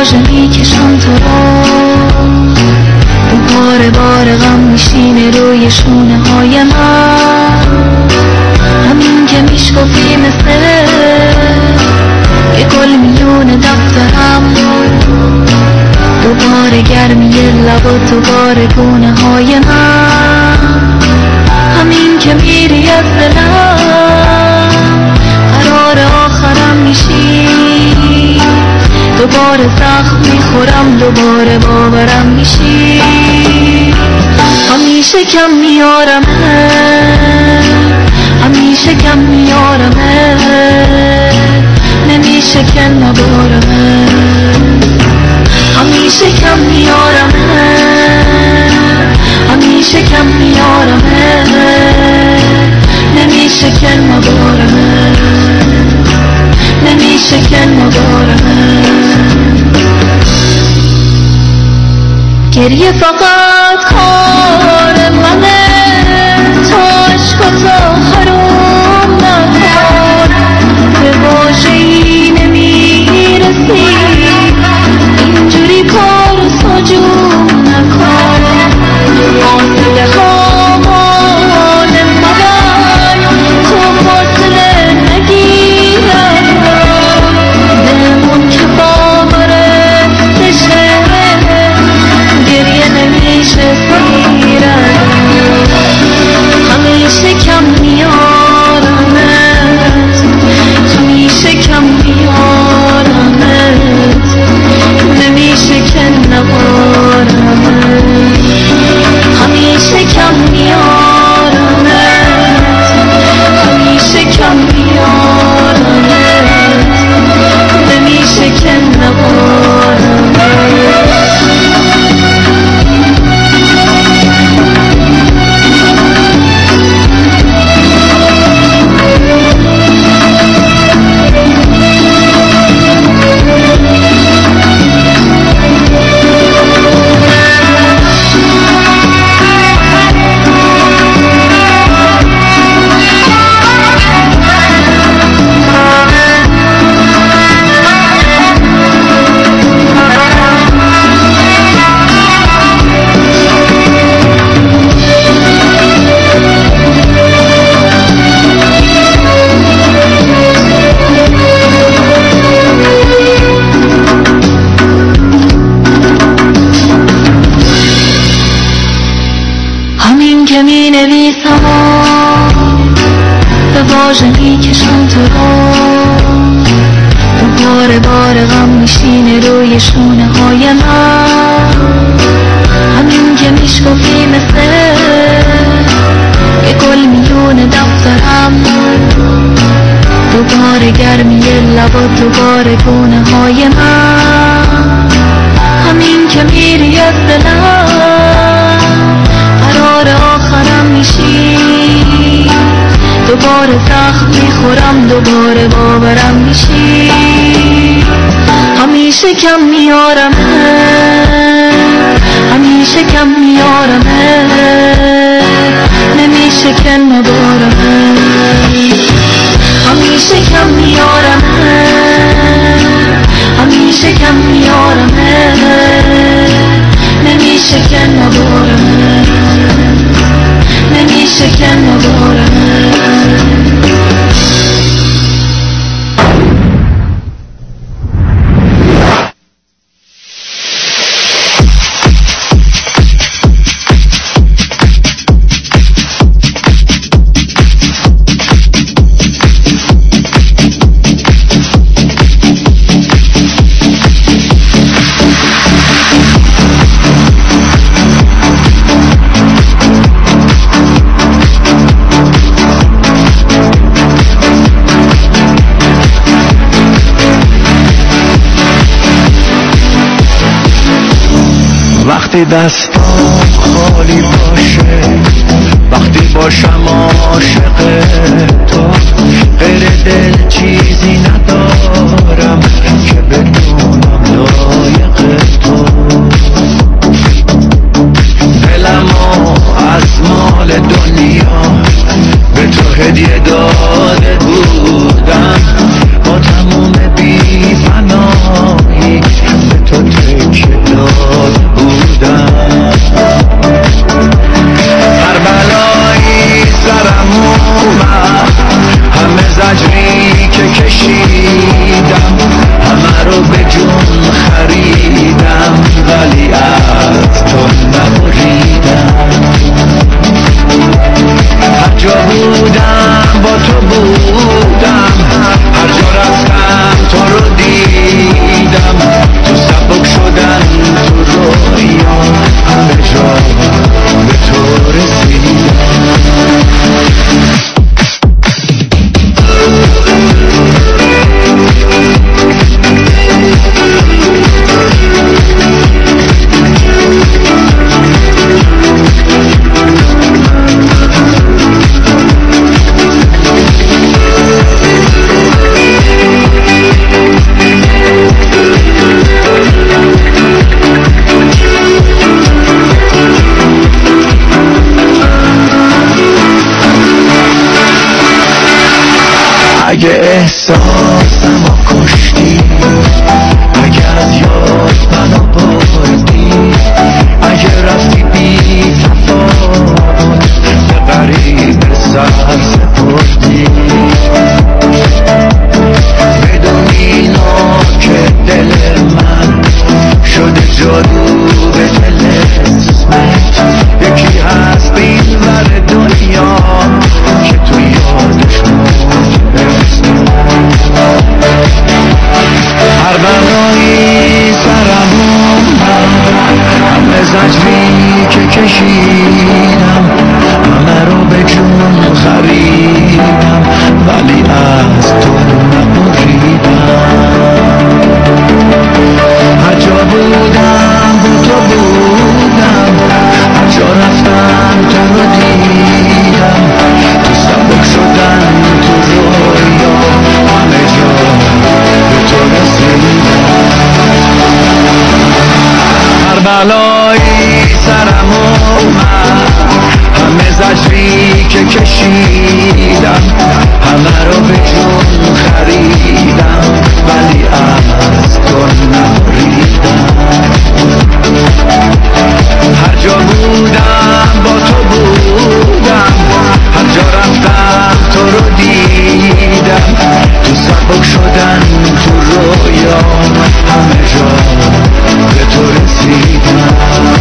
واژه میکشم تو رو، بار بار غم میشینه روی شونه های من، همین که میشکفی مثل یه گل میون دفترم، دوباره گرمی لب و دوباره گونه های من، همین که میری از دلم قرار آخرم میشی، دوباره زخم میخورم دوباره باورم میشی، همیشه کم میارم همیشه کم میارم نمیشه که نبارم، همیشه کم میارم همیشه کم میارم نمیشه که نبارم نمیشه که نبارم. گریه فقط کار منه، تو عشق و تو حروم نکن، به واژه‌ای نمیرسی اینجوری کار و سجون نکن، فاصله ها مال مبر تو فاصله نگیرم، دلمون که باورت بشه گریه نمیشه سیرم، همیشه کم میارمت همیشه کم میارمت نمیشه که نبارمت، همیشه کم میارمت همیشه کم میارمت نمیشه که نبارمت. که می نویسم به واژه می کشم تو رو، بار بار غم میشینه روی شونه های من، همین که میشکفی مثل یه گل میون دفترم، دوباره گرمی لب و دوباره گونه های من، همین که میری از دلم قرار آخرم میشی، دوباره زخم میخورم دوباره باورم میشی، همیشه کم میارم همیشه کم میارم نمیشه که نبارم، همیشه کم میارم همیشه کم میارم نمیشه که نبارم نمیشه که نبارم. وقتی دستام خالی باشه، وقتی باشم عاشق تو، غیر دل چیزی ندارم که بدونم لایق تو، دلمو از مال دنیا به تو هدیه داده بودم، با تموم بی فنایی به تو بازم و کشتی، اگه از یاد منو بردی، اگه رفتی بی تفاوت به غریب سر سپردی، بدونی که دل من شده جادو به طلسمت، یکی هست بین ور دنیا که تو یادش موندی هر بلایی سرم همه زجری که کشیدم، همه رو به جون خریدم ولی از تو نبریدم. هر جا بودم با تو بودم، هر جا رفتم تو رو دیدم، تو سبک شدن تو رویا همه جا به تو رسیدم. هر بلایی سرم اومد، همه زجری که کشیدم، همه رو به جون خریدم ولی از تو نبریدم. هر جا بودم با تو بودم، هر جا رفتم تو رو دیدم، تو سبک شدن تو رویا همه جا به تو رسیدم.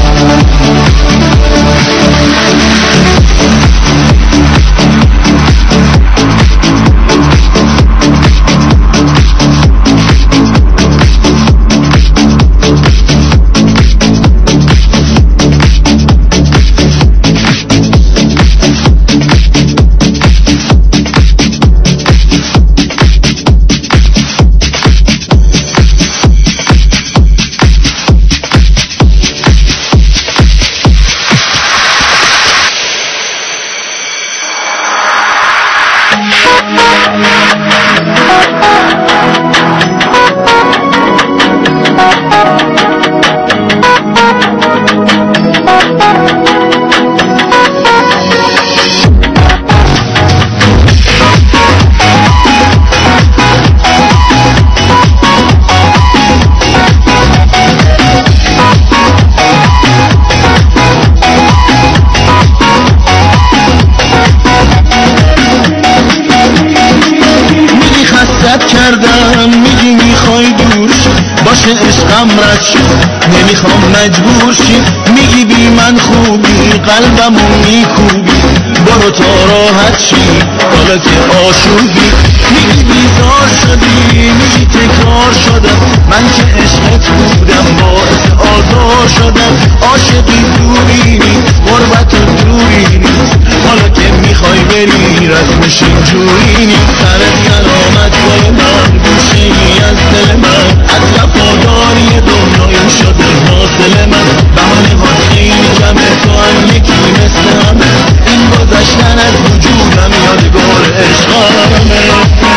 میگی میخوای دور شی، باشه عشقم رد شد نمیخوام مجبور شی، میگی بی من خوبی قلبمو میکوبی، برو تا راحت شی حالا که آشوبی. میگی بیزار شدی، میگی تکرار شدم، من که عشقت بودم باعث آزار شدم، عاشقی دورینی غربت و دورینی، حالا که میخوای بری رسمش اینجورینی. سرت سلامت گل من، گوشه ای از دل من، از وفاداری دنیای شده حاصل من، بهانه ها خیلی کمه تو هم یکی مثل همه، این گذشتن از وجودم یادگار عشقامه.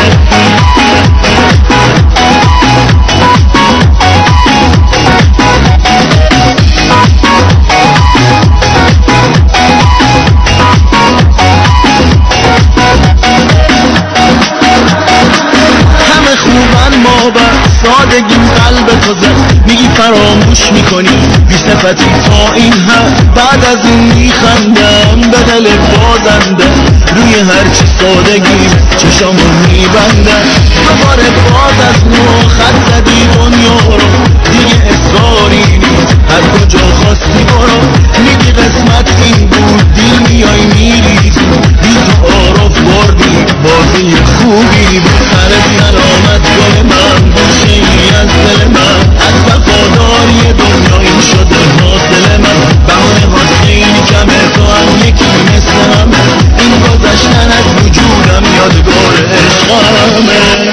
سادگیم قلب تو زد، میگی فراموش میکنی بی صفتی تا این حد، بعد از این میخندم به دل بازنده، روی هرچی سادگیم چشامو میبندم. دوباره باز از نو خط زدی دنیا رو، دیگه اصراری نیست هر کجا خواستی برو، میگی قسمت این بود دیل میای میری، بی تو آرف بردی بازی خوبی بود. سرت سلامت گل من، گوشه ای از دل من، از وفاداری دنیایی شده حاصل من، بهانه ها خیلی کمه تو هم یکی مثل همه، این گذشتن از وجودم یادگار عشقامه.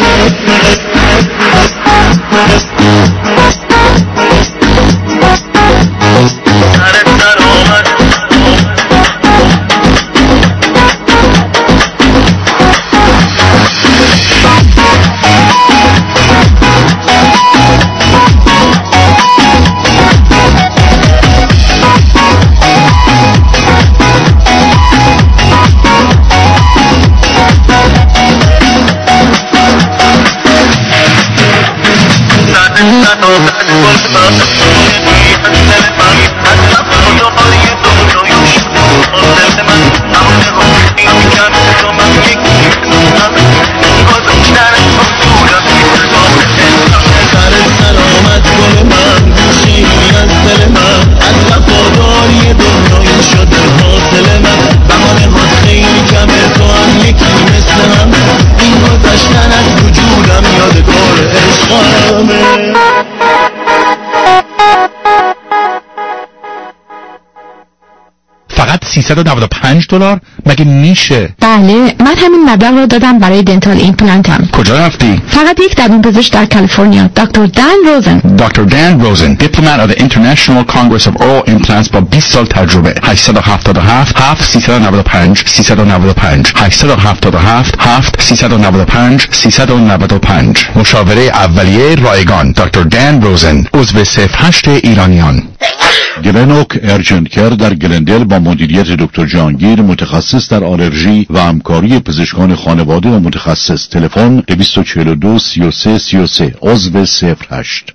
$395. مگه میشه؟ بله، من همین مبلغ رو دادم برای دنتال ایمپلنتم. کجا رفتی؟ فقط یک دندون پزشک در کالیفرنیا، دکتر دان روزن. دکتر دان روزن، دیپلمات of the International Congress of Oral Implants با 20 سال تجربه. 877 7395 395 877 7395 395. مشاوره اولیه رایگان. دکتر دان روزن، عضو 08 ایرانیان. گلنوک ارجنت کر در گلندل با مدیریت دکتر جهانگیر، متخصص در آلرژی و همکاری پزشکان خانواده و متخصص. تلفن 242 33 33. عضو 08.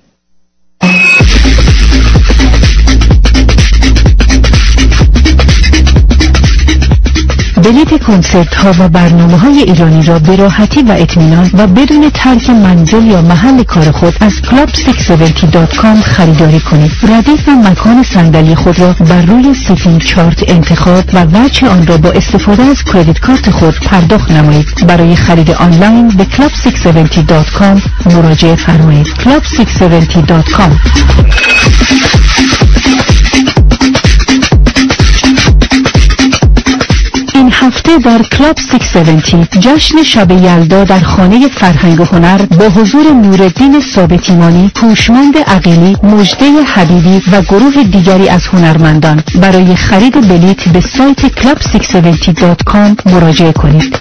بلیط کنسرت ها و برنامه های ایرانی را به راحتی و اطمینان و بدون ترک منزل یا محل کار خود از club670.com خریداری کنید. ردیف و مکان صندلی خود را بر روی سیتینگ چارت انتخاب و وجه آن را با استفاده از کردیت کارت خود پرداخت نمایید. برای خرید آنلاین به club670.com مراجعه فرمایید. club670.com. این هفته در کلاب 670 جشن شب یلدا در خانه فرهنگ و هنر با حضور نورالدین ثابتیمانی، هوشمند عقیلی، مژده حبیبی و گروه دیگری از هنرمندان. برای خرید بلیط به سایت club670.com مراجعه کنید.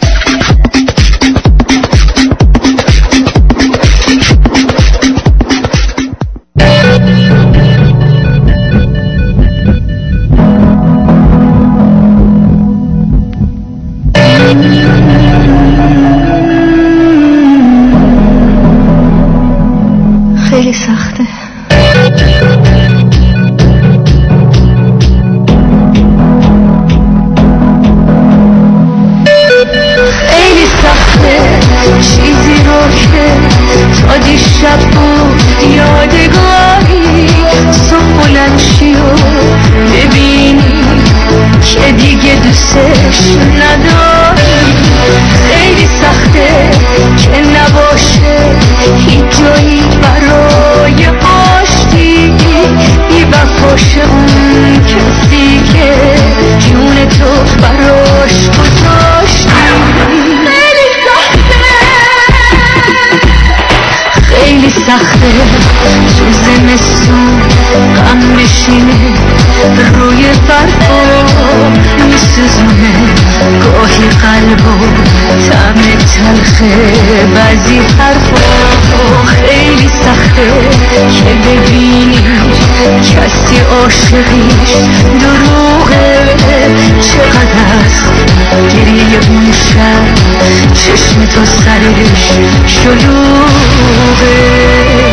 خیلی سخته. خیلی سخته چیزی رو که تا دیشب بود یادگاری، صبح بلند شی و ببینی که دیگه دوستش نداری. خیلی سخته که نباشه هیچ جایی برای آشتی، بی وفاشه اون کسی که جون تو براش گذاشتی. خیلی سخته، خیلی سخته تو زمستون غم بشینه روی برفا میسوزونه، گاهی قلبو طعم تلخه بعضی حرفا. خیلی سخته که ببینی کسی عاشقیش دروغه، چقدر است گریه اون شب چشم تو سرش شلوغه.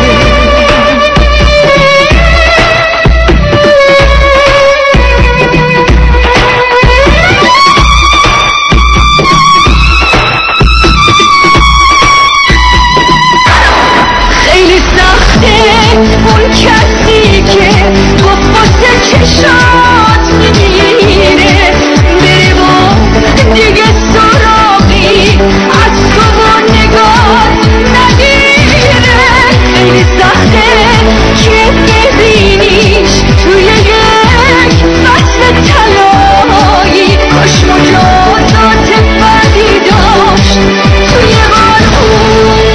اون کسی که گفت واسه چشات میمیره، بری و دیگه سراغی از تو و نگات ندیره. خیلی سخته که ببینیش توی یک فصل طلایی، کاش مجازات بدی داشت توی قانون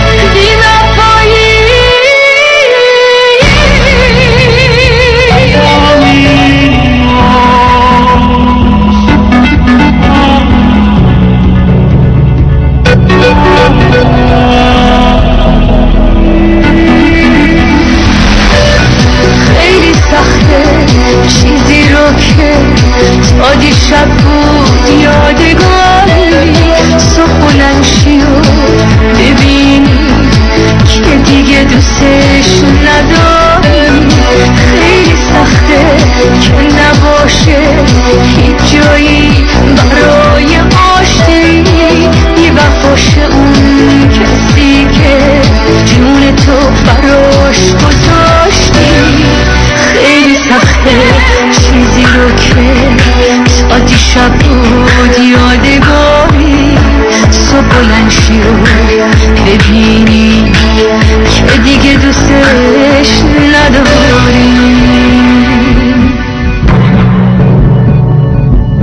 چیزی رو که تا دیشب بود یادگاری، صبح بلند شی و ببینی که دیگه دوستش نداری. خیلی سخته که نباشه هیچ جایی برای آشتی، بی وفاشه اون کسی که جون تو براش گذاشتی. خیلی سخته چیزی رو که تا دیشب بود یادگاری، صبح بلند شی و ببینی که دیگه دوستش نداری.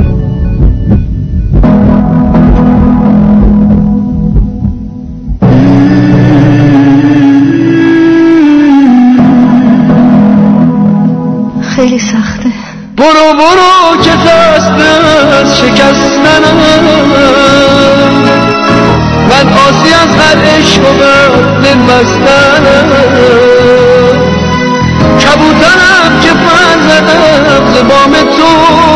سخته. برو برو که قصد از شکستنم، من آسی از هر عشق و دل بستنم، کبوترم که پر زدم ز بام تو،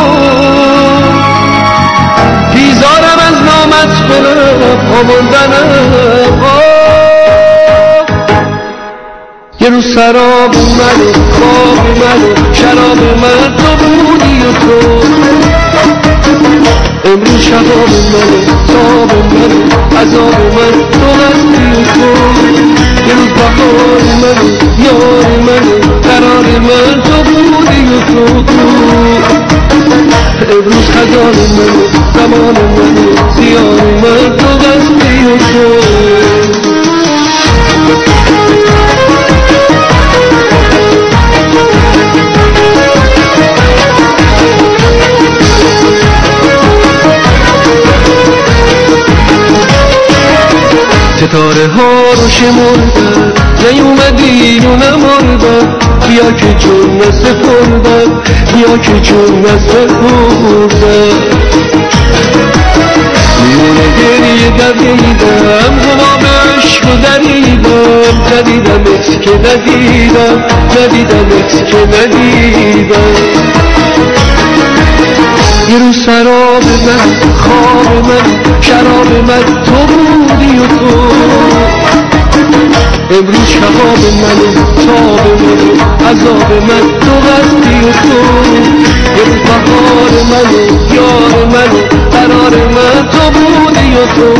بیزارم از نامت برم آوردنم. یه روز سراب منو خواب منو شراب من تو بودی و تو، امروز شباب منو تاب منو عذاب من تو هستی و تو. یه روز بهار منو یار منو قرار من تو بودی و تو، امروز خزان منو زمان منو زیان من تو هستی و تو. ستاره ها رو شمردم نیومدی و نمردم، بیا که جون نسپردم بیا که جون نسپردم. میونه گریه دویدم غباب عشق رو دریدم، ندیدمت که ندیدم ندیدمت که ندیدم. یه روز سراب من خواب من شراب من تو بودی و تو، امروز شباب منو تاب منو عذاب من تو هستی و تو. یه روز بهار منو یار منو قرار من تو بودی و تو،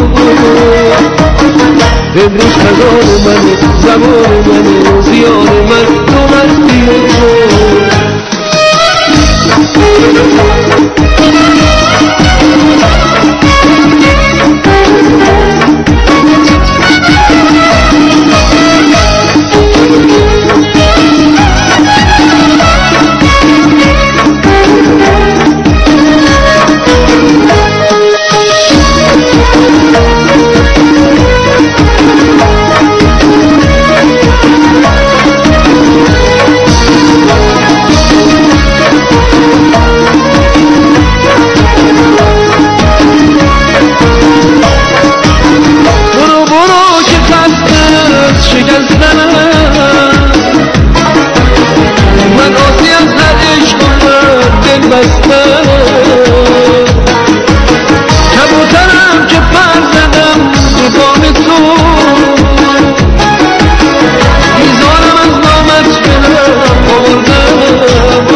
امروز خزان منو زمان منو زیان من تو هستی و تو. کبوترم که پر زدم به بام تو، بیزارم از نامت برم آوردم.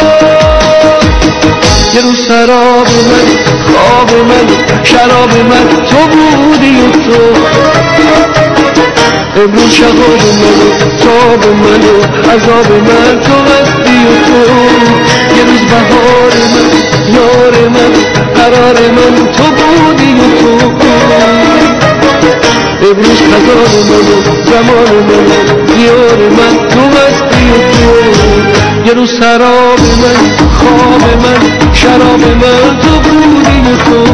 یه روز سراب من خواب من شراب من تو بودی و تو، امروز شباب منو تاب منو عذاب من تو هستی و تو. یه روز بهار من یار من قرار من تو بودی و تو، امروز خزان منو زمان منو دیار من تو هستی و تو. یه روز سراب من خواب من شراب من تو بودی و تو،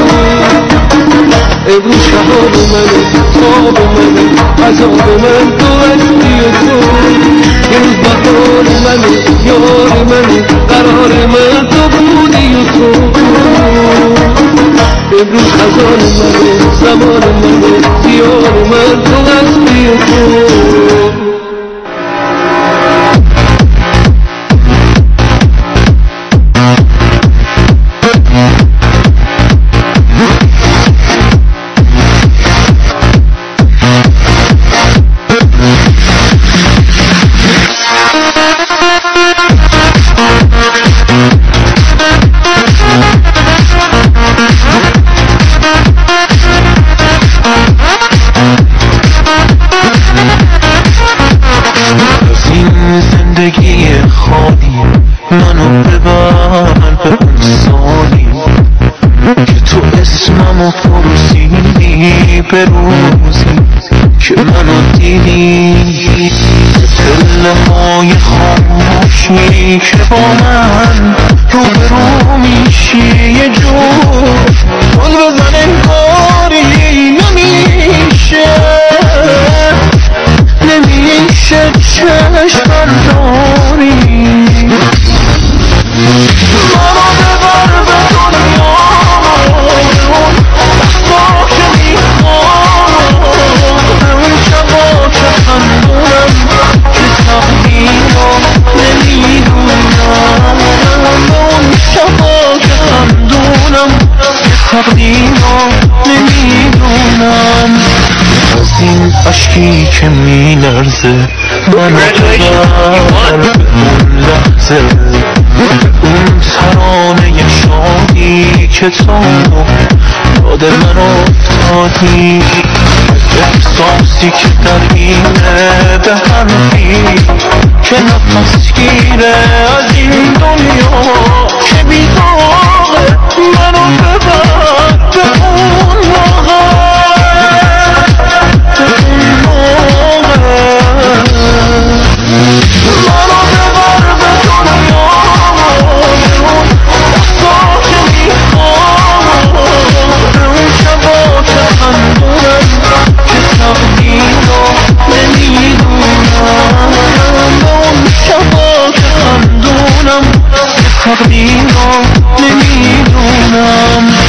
امروز شباب منو تاب منو عذاب من تو هستی و تو. یه روز بهار منو یار منو قرار من تو بودی و تو، امروز خزان منو زمان منو دیار من تو هستی و تو. منو ببر به اون سالی که تو اسممو پرسیدی، به روزی که منو دیدی، پله های خاموشی که با من روبرو میشی. یه جور گل بزن انگاری نمیشه نمیشه چشم داری، تقدیرو نمیدونم از این عشقی که میلرزه منو ببر به اون لحظه اون ترانه شادی که تو یاد من افتادی احساسی که درگیره به حرفی که نفس گیره از این دنیا که بیداغه منو ببر به اون موقع تقدیرو نمیدونم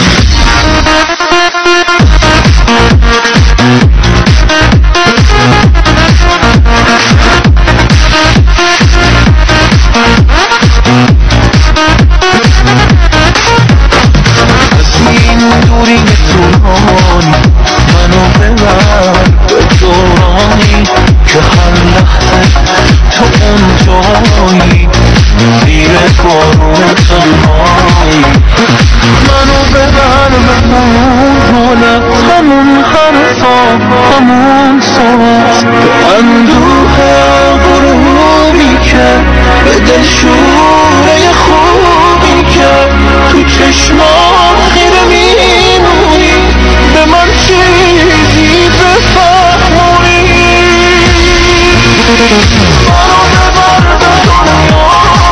از این دوری طولانی منو ببر به دورانی که هر لحظه تو اون جایی زیر بارون تنهایی منو ببر به همون حاله همون حرفا همون سوز به اندوه غروبی که به دلشوره خوبی که تو چشمان خیره میمونی به من چیزی بفهمونی منو ببر به دنیا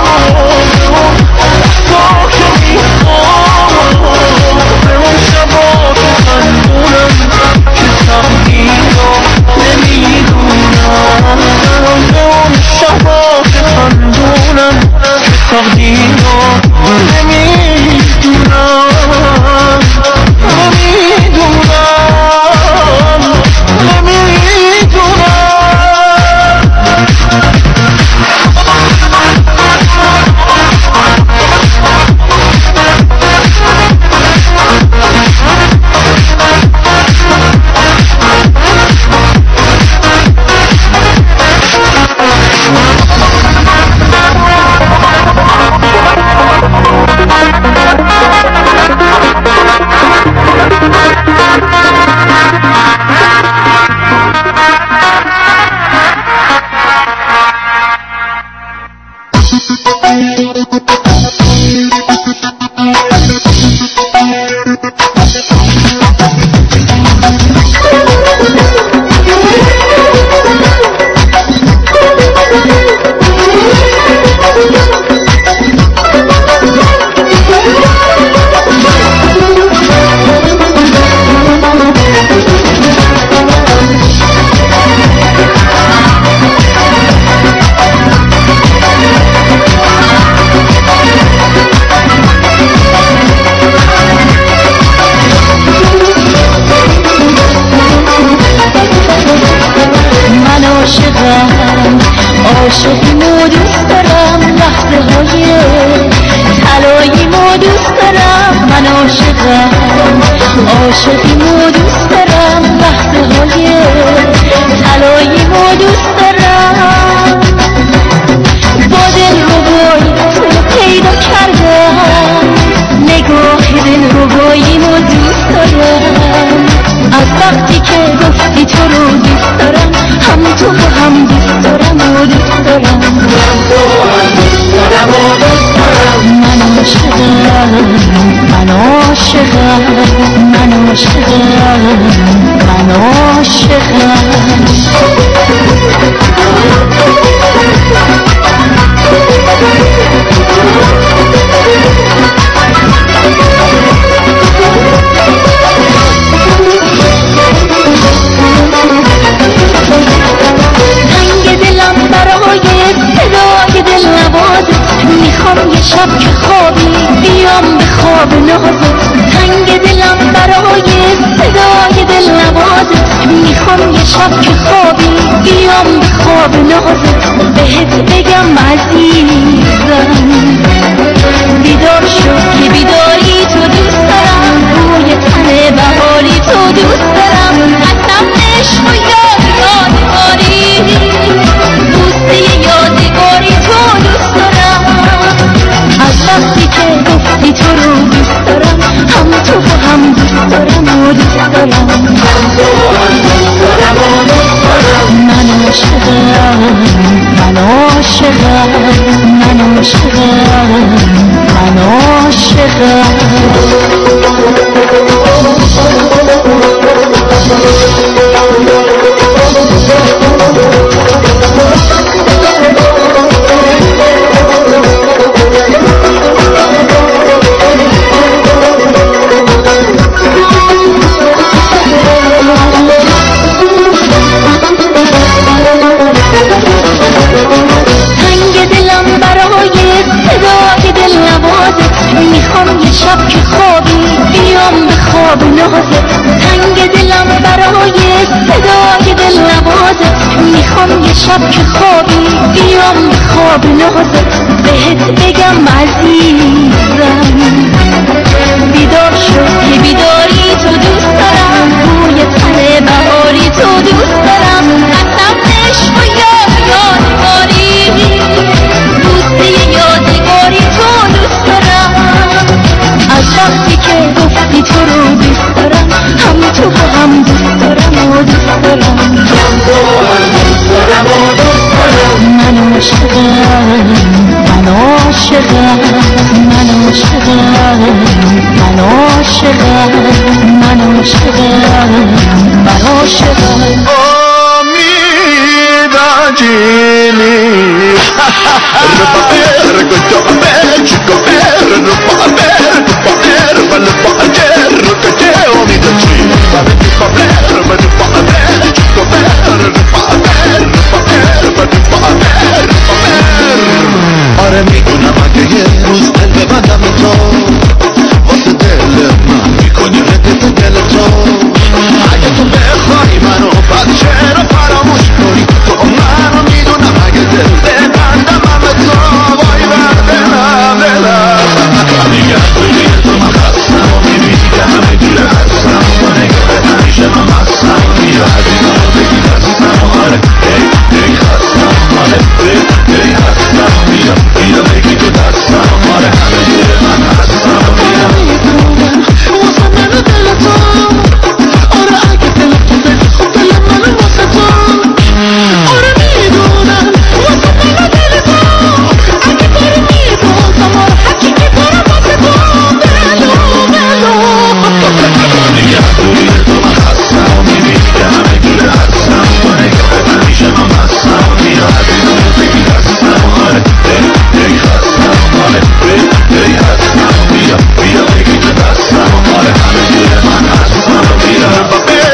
عاشقیمو دوست دارم لحظه های طلاییمو دوست دارم من عاشقیمو دوست دارم لحظه های طلاییمو دوست دارم با دل ربایی تو پیدا کردم نگاه دل رباییمو دوست دارم از وقتی که گفتی تو رو دوست دارم هم تو هم دوست دارم و دوست دارم من عاشقم من عاشقم من عاشقم من عاشقم میخوام یه شب که خوابی بیام به خواب نازت تنگ دلم برای صدای دل نوازت میخوام یه شب که خوابی بیام به خواب نازت بهت بگم عزیزم بیدار شو که بیداری تو دوست دارم شب که خوابی بیام به خواب نازت بهت بگم عزیزم بیدار شو یه بیداری تو دوست دارم بوی تن بهاری تو دوست دارم اصلا عشق و یادگاری دوسته یادگاری تو دوست دارم از وقتی که گفتی تو رو دوست دارم هم تو هم دوست دارم و دوست دارم هم تو هم دوست دارم و دوست دارم من عاشقم من عاشقم من عاشقم من عاشقم من عاشقم من عاشقم آره میدونم اگه یه روز دل ببندم تو واسه دل من میکنی ردت دل تو اگه تو بخوای منو بعد چرا فراموش کنی تو منو میدونم اگه دل ببندم همه تو وای بر دلم دلم میگه توی تو من خستم و میبینی که همه دور هستم و نگاه همیشه من هستم میره عزیزم رو بگی هستم آره ای خستم آره ای هستم میرم بگی تو دستم آره همه دور من هستم میرم واسه منو دل تو آره اگه دل تو بگی خب دل منو واسه تو آره میدونم واسه منو دل تو اگه بری میبازم آره هرچی که برم واسه تو نگه دوری تو من هستم و میبینی که همه دور هستم و نگاه همیشه من هستم میرم عزیزم رو بگی هستم آره ای خستم آره ای هستم میرم بگی تو دستم آره همه دور من هستم میرم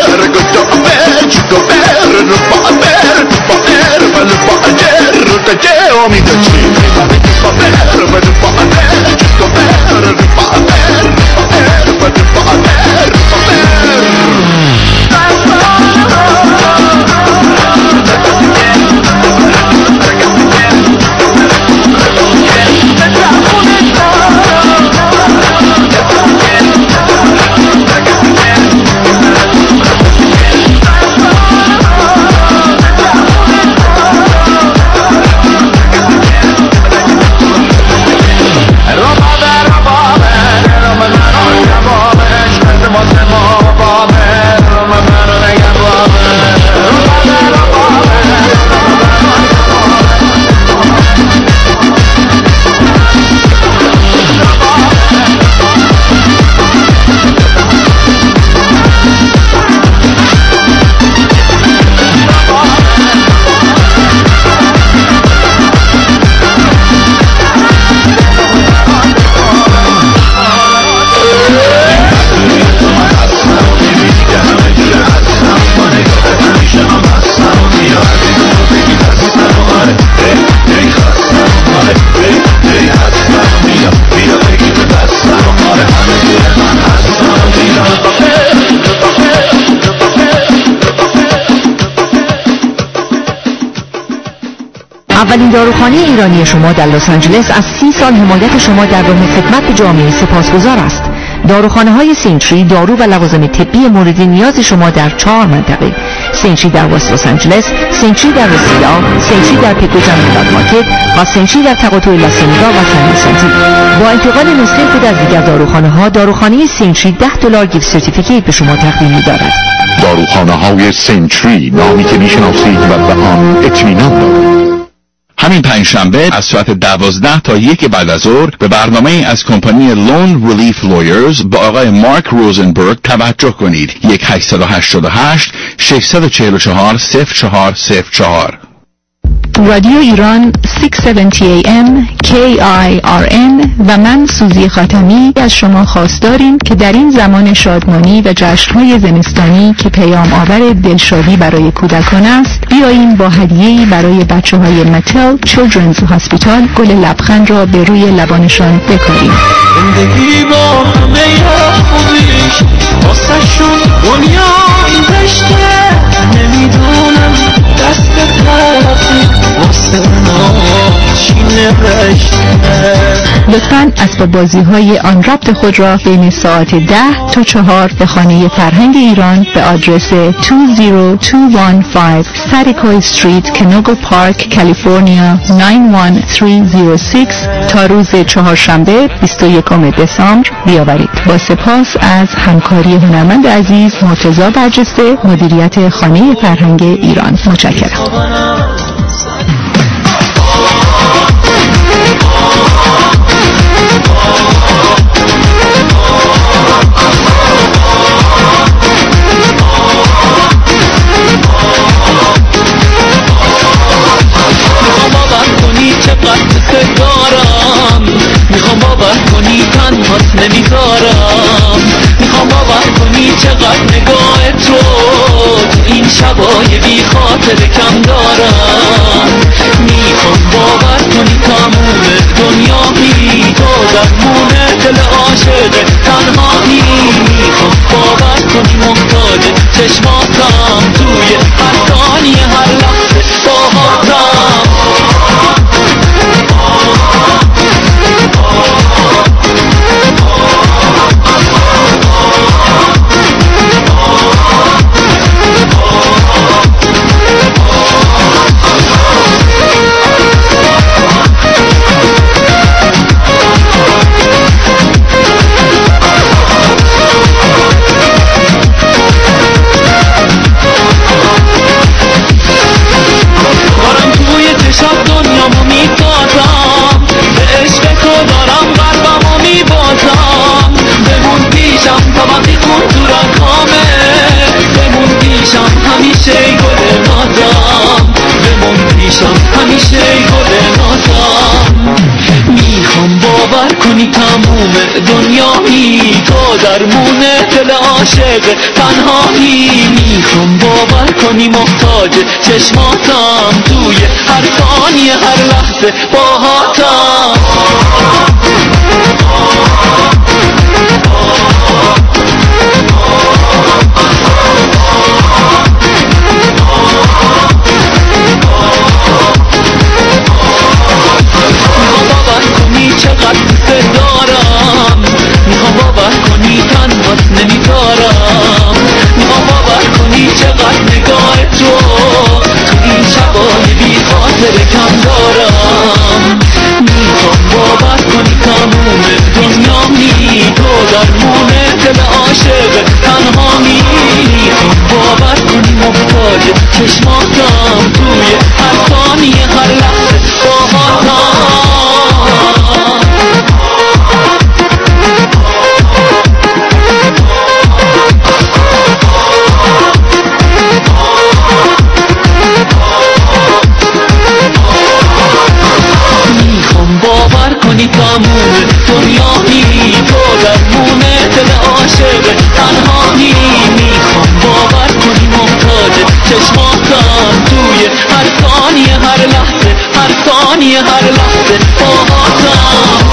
اولین داروخانه ایرانی شما در لس آنجلس از 30 سال حمایت شما در راه خدمت به جامعه سپاسگزار است. داروخانه های سینتری دارو و لوازم طبی مورد نیاز شما در 4 منطقه: سینتری در وست لس آنجلس، سینتری در رسیدا، سینتری در پیکو جنگل مارکت و سینتری در تقاطع لاسنیگا و کانال سنتری. با انتقال نسخه خود از دیگر داروخانه ها، داروخانه سینتری $10 گیفت سرتیفیکیت به شما تقدیم می‌دارد. داروخانه های سینتری، نامی که میشناسید و به آن اطمینان دارید. همین پنجشنبه از ساعت 12 تا 1 بعد از ظهر به برنامه از کمپانی لون ریلیف لویرز با آقای مارک روزنبرگ توجه کنید. 1-888 644 0404. رادیو ایران 670 AM KIRN و من سوزی خاتمی از شما خواست داریم که در این زمان شادمانی و جشن‌های زمستانی که پیام آور دلشادی برای کودکان است، بیاییم با هدیه‌ای برای بچه‌های متل چیلدرنز هاسپیتال گل لبخند را به روی لبانشان بکاریم. زندگی با همه خوبیش واسه شون دنیا این دشته نمیدونم دست طرف لطفاً اسباب بازی‌های آن ربط خود را بین ساعت 10 تا 4 به خانه فرهنگ ایران به آدرس 20215 سریکو استریت، کنوگو پارک، کالیفرنیا 91306 تا روز چهارشنبه 21 دسامبر بیاورید. با سپاس از همکاری هنرمند عزیز مرتضی برجسته، مدیریت خانه فرهنگ ایران. متشکرم. میخوام باور کنی تنهات نمیذارم، میخوام باور کنی چقدر نگاه تو این شبای بی خاطر کم دارم، میخوام باور کنی تموم دنیایی تو درمونه دل عاشق تنهایی، میخوام باور کنی محتاج چشماتم توی هر ثانیه هر لحظه باهاتم. میخوام باور کنی تموم دنیایی تو درمونه دل عاشق تنهایی، میخوام باور کنی محتاج چشماتم توی هر ثانیه هر لحظه باهاتم. چقدر دوست دارم، میخوام باور کنی تنهات نمیذارم، میخوام باور کنی چقدر نگاه تو این شبای بی خاطر کم دارم، میخوام باور کنی تموم دنیایی تو درمونه دل عاشق تنهایی، میخوام باور کنی محتاج چشماتم توی هر ثانیه هر لحظه باهاتم. تموم دنیایی تو درمونه دل عاشق تنهایی، میخوام باور کنی محتاج چشماتم توی هر ثانیه هر لحظه هر ثانیه هر لحظه باهاتم.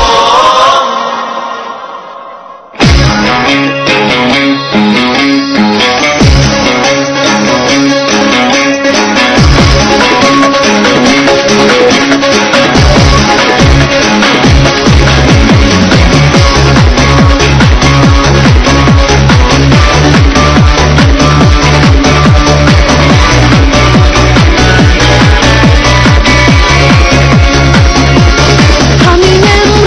همین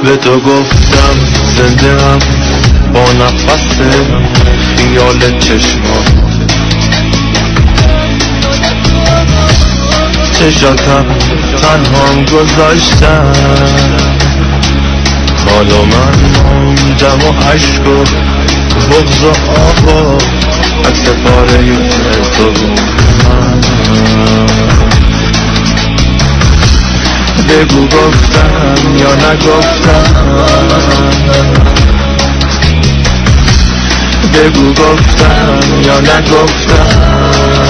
به تو گفتم زنده هم با نفس خیال چشمات، چشاتم تنهام گذاشتم، حالا من موندم و عشق و بغض و آبا عکس پاره تو من. بگو گفتم یا نگفتم، بگو گفتم یا نگفتم.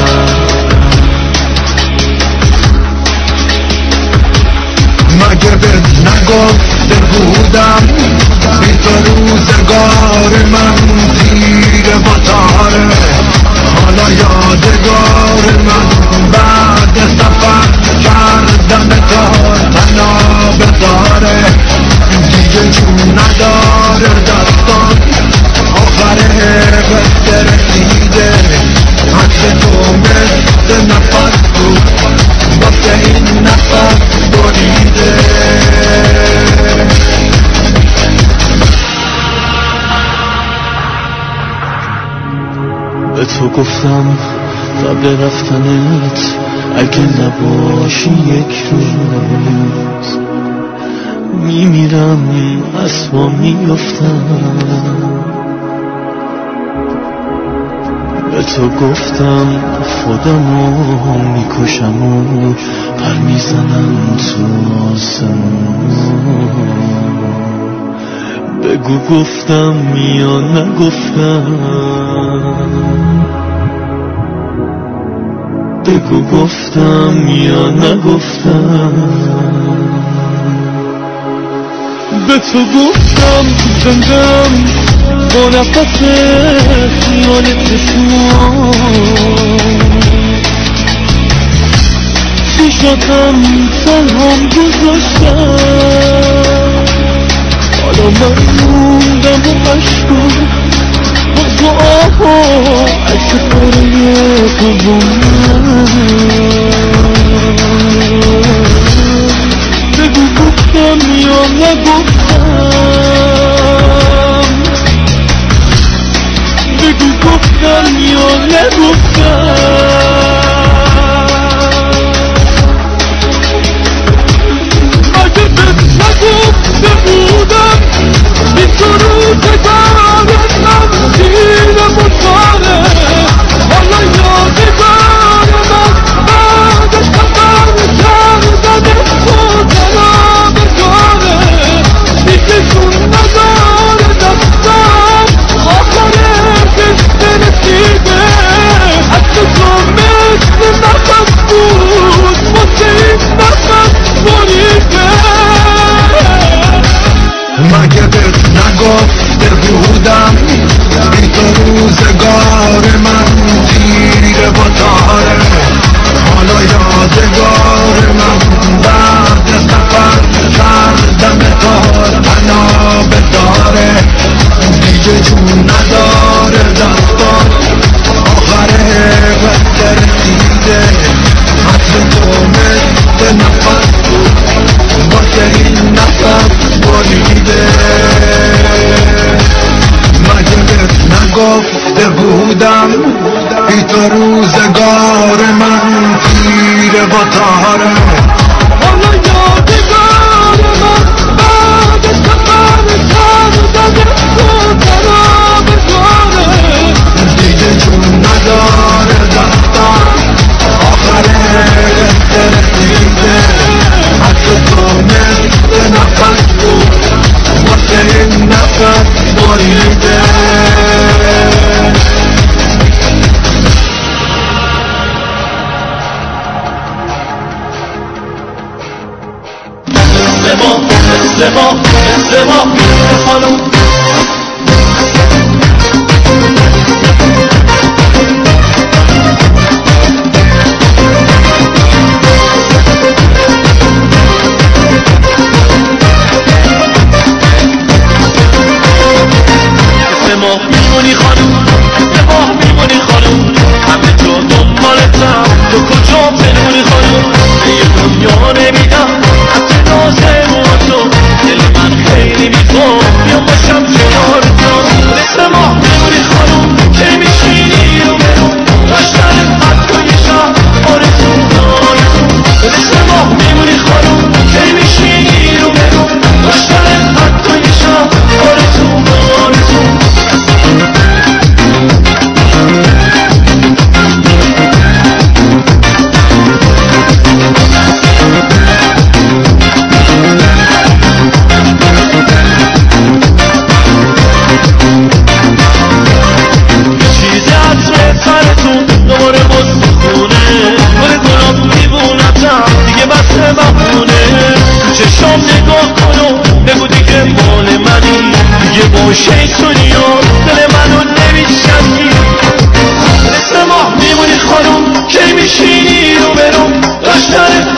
مگه بهت نگفته بودم بی تو روزگار من تیره و تاره، حالا یادگار من بعد سفر کردم تا تنها بداره، دیگه جون نداره دستان آخره قصه رسیده، حتی تو مثل نفس بود واسه این نفس بریده. به تو گفتم قبل رفتنت اگه نباشی یک روز میمیرم، از پا میافتم. به تو گفتم خودمو میکشم و پر میزنم تو آسمون. بگو گفتم یا نگفتم، بگو گفتم یا نگفتم. به تو گفتم زندم با نفس خیال چشمات، چشاتم تنهام گذاشتم، حالا من موندم و عشق و بغض و آها عکس پاره تو من. بگو گفتم یا نگفتم، بگو گفتم یا نگفتم. مگه بهت نگفته بودم بی تو روزگار من تیره و تاره، حالا یادگار من بعد سفر کردم تو تنها بداره، دیگه جون نداره دستم آخره قصه رسیده، حتی تو مثل نفس بود واسه این نفس بریده. مگه بهت نگفته بودم بی تو روزگار من تیره و تاره، حالا یادگار من بعد سفر کردم تا تنها بداره، دیگه جون نداره دستان آخره قصه رسیده، حتی تو مثل نفس بود واسه این نفس بریده. مگه بهت نگفته بودم بی تو روزگار من تیره و تاره، حالا یادگار من بعد سفر کردم تو تنها بداره، دیگه جون نداره دستان آخره قصه رسیده، حتی تو مثل نفس بود واسه این نفس بریده. مثل ما خانم میمونی خانم، مثل ماه میمونی خانم، همه جا دنبالتم، تو کجا پنهونی خانم، به یه دنیا نمیدم حتی نازه و تو، دل من خیلی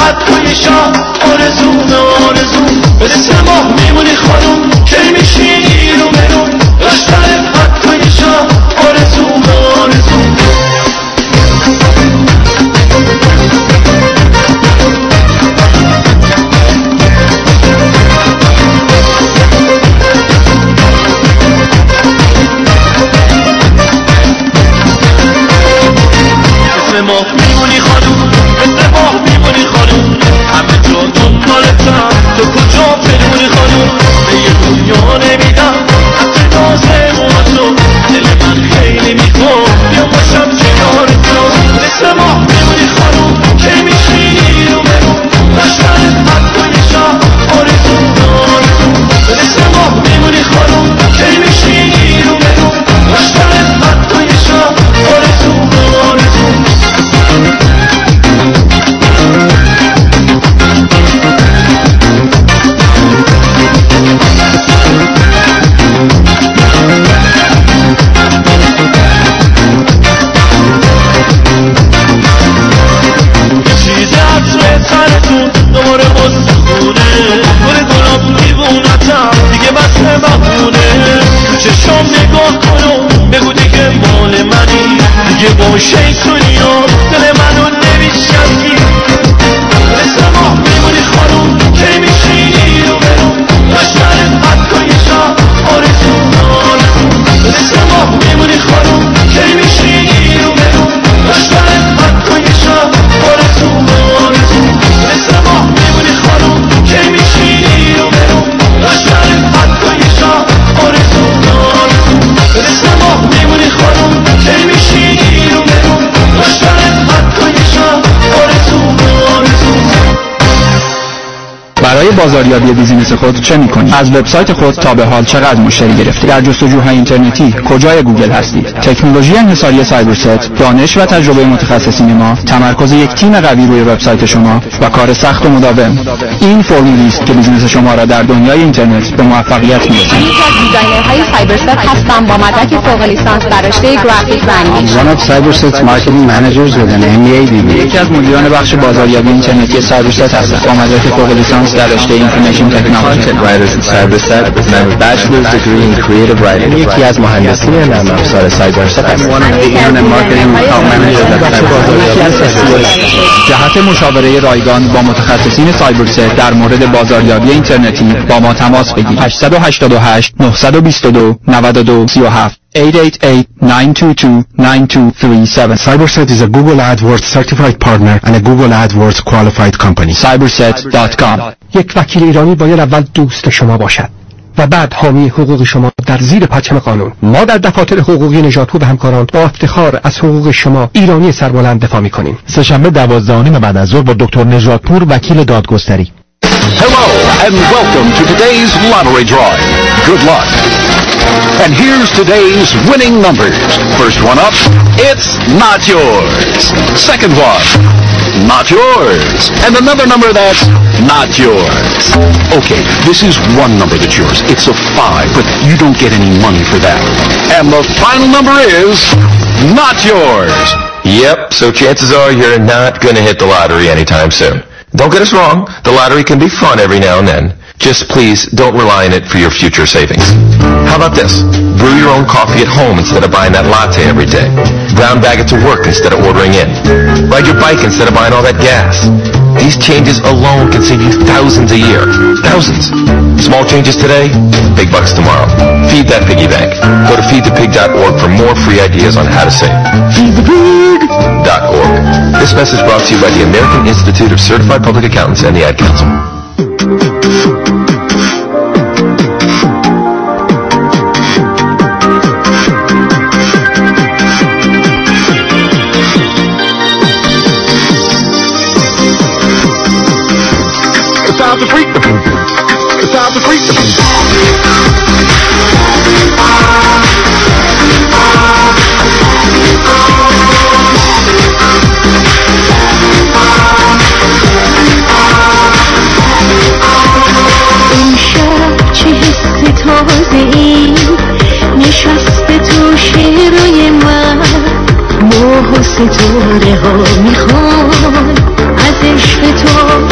حد شاه آرزوم برسه ماه میمونی خانوم کی میشینی رو برون داشتن حد شاه آرزوم ماه میمونی خانوم مثل ماه میمونی خانوم همه جا دنبالتم تو کجا پنونی خانوم به یه دنیا نمیدم حتی نازه مواتو دل من خیلی میخواد بیا باشم کنار تو مثل ماه میمونی خانوم کی میشینی رو برون داشتن حتی شاه آرزوم مثل ماه میمونی خانوم کی میشینی رو برون داشتن حتی شاه آرزوم سرتون دوباره غصه خونه گل گلاب دیوونتم دیگه بس بهونه تو چشام نگاه کنم بگو دیگه مال منی دیگه با شیطونیات دل منو نمیشکنی مثل ماه میمونی خانوم کی میشینی رو برون داشتن حتی شاه آرزوم مثل ماه میمونی خانوم کی میشینی رو برون داشتن حتی شاه آرزوم مثل ماه میمونی خانوم کی میشینی رو برون داشتن حتی شاه آرزوم مثل ماه میمونی خانوم کی میشینی رو برون داشتن حتی شاه آرزوم برای بازاریابی بیزینس خود چه می‌کنید؟ از وبسایت خود تا به حال چقدر مشتری گرفتید؟ در جستجوهای اینترنتی کجای گوگل هستید؟ تکنولوژی انحصاری سایبرست، دانش و تجربه متخصصین ما، تمرکز یک تیم قوی روی وبسایت شما و کار سخت و مداوم. این فرمولی است که بیزینس شما را در دنیای اینترنت به موفقیت می‌رساند. یکی از دیزاینرهای سایبرست هستم با مدرک فوق لیسانس در رشته گرافیک و انیمیشن. One of Cyberset's marketing managers with an MBA degree. یکی از مدیران بخش بازاریابی اینترنتی سایبرست هستم با مدرک فوق لیسانس در رشته اینفورمیشن تکنولوژی. Cyberset with a bachelor's degree in creative writing. یکی از مهندسین نرم افزار سایبرست هستم. One of the internet marketing جهت مشاوره رایگان با متخصصین سایبرست در مورد بازاریابی اینترنتی با ما تماس بگیرید. 888 922 9237 888-922-9237. Cyberset is a Google AdWords certified partner and a Google AdWords qualified company. Cyberset.com. یک وکیل ایرانی باید اول دوست شما باشد و بعد حامی حقوق شما در زیر پرچم قانون. ما در دفاتر حقوقی نژادپور و همکاران با افتخار از حقوق شما ایرانی سربلند دفاع می‌کنیم. سه‌شنبه 12:30 بعد از ظهر با دکتر نژادپور وکیل دادگستری. Hello and welcome to today's lottery drawing. Good luck. And here's today's winning numbers. First one up, it's not yours. Second one, not yours. And another number that's not yours. Okay, this is one number that's yours. It's a 5, but you don't get any money for that. And the final number is not yours. Yep, so chances are you're not going to hit the lottery anytime soon. Don't get us wrong, the lottery can be fun every now and then. Just please don't rely on it for your future savings. How about this? Brew your own coffee at home instead of buying that latte every day. Brown bag it to work instead of ordering in. Ride your bike instead of buying all that gas. These changes alone can save you thousands a year. Thousands. Small changes today, big bucks tomorrow. Feed that piggy bank. Go to feedthepig.org for more free ideas on how to save. Feedthepig.org. This message brought to you by the American Institute of Certified Public Accountants and the Ad Council. It's time to freak the people. It's time to freak the people. چه حس تازه‌ای نشسته تو شعرهای من ماه و ستاره ها میخوان از عشق تو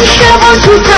همیشه با تو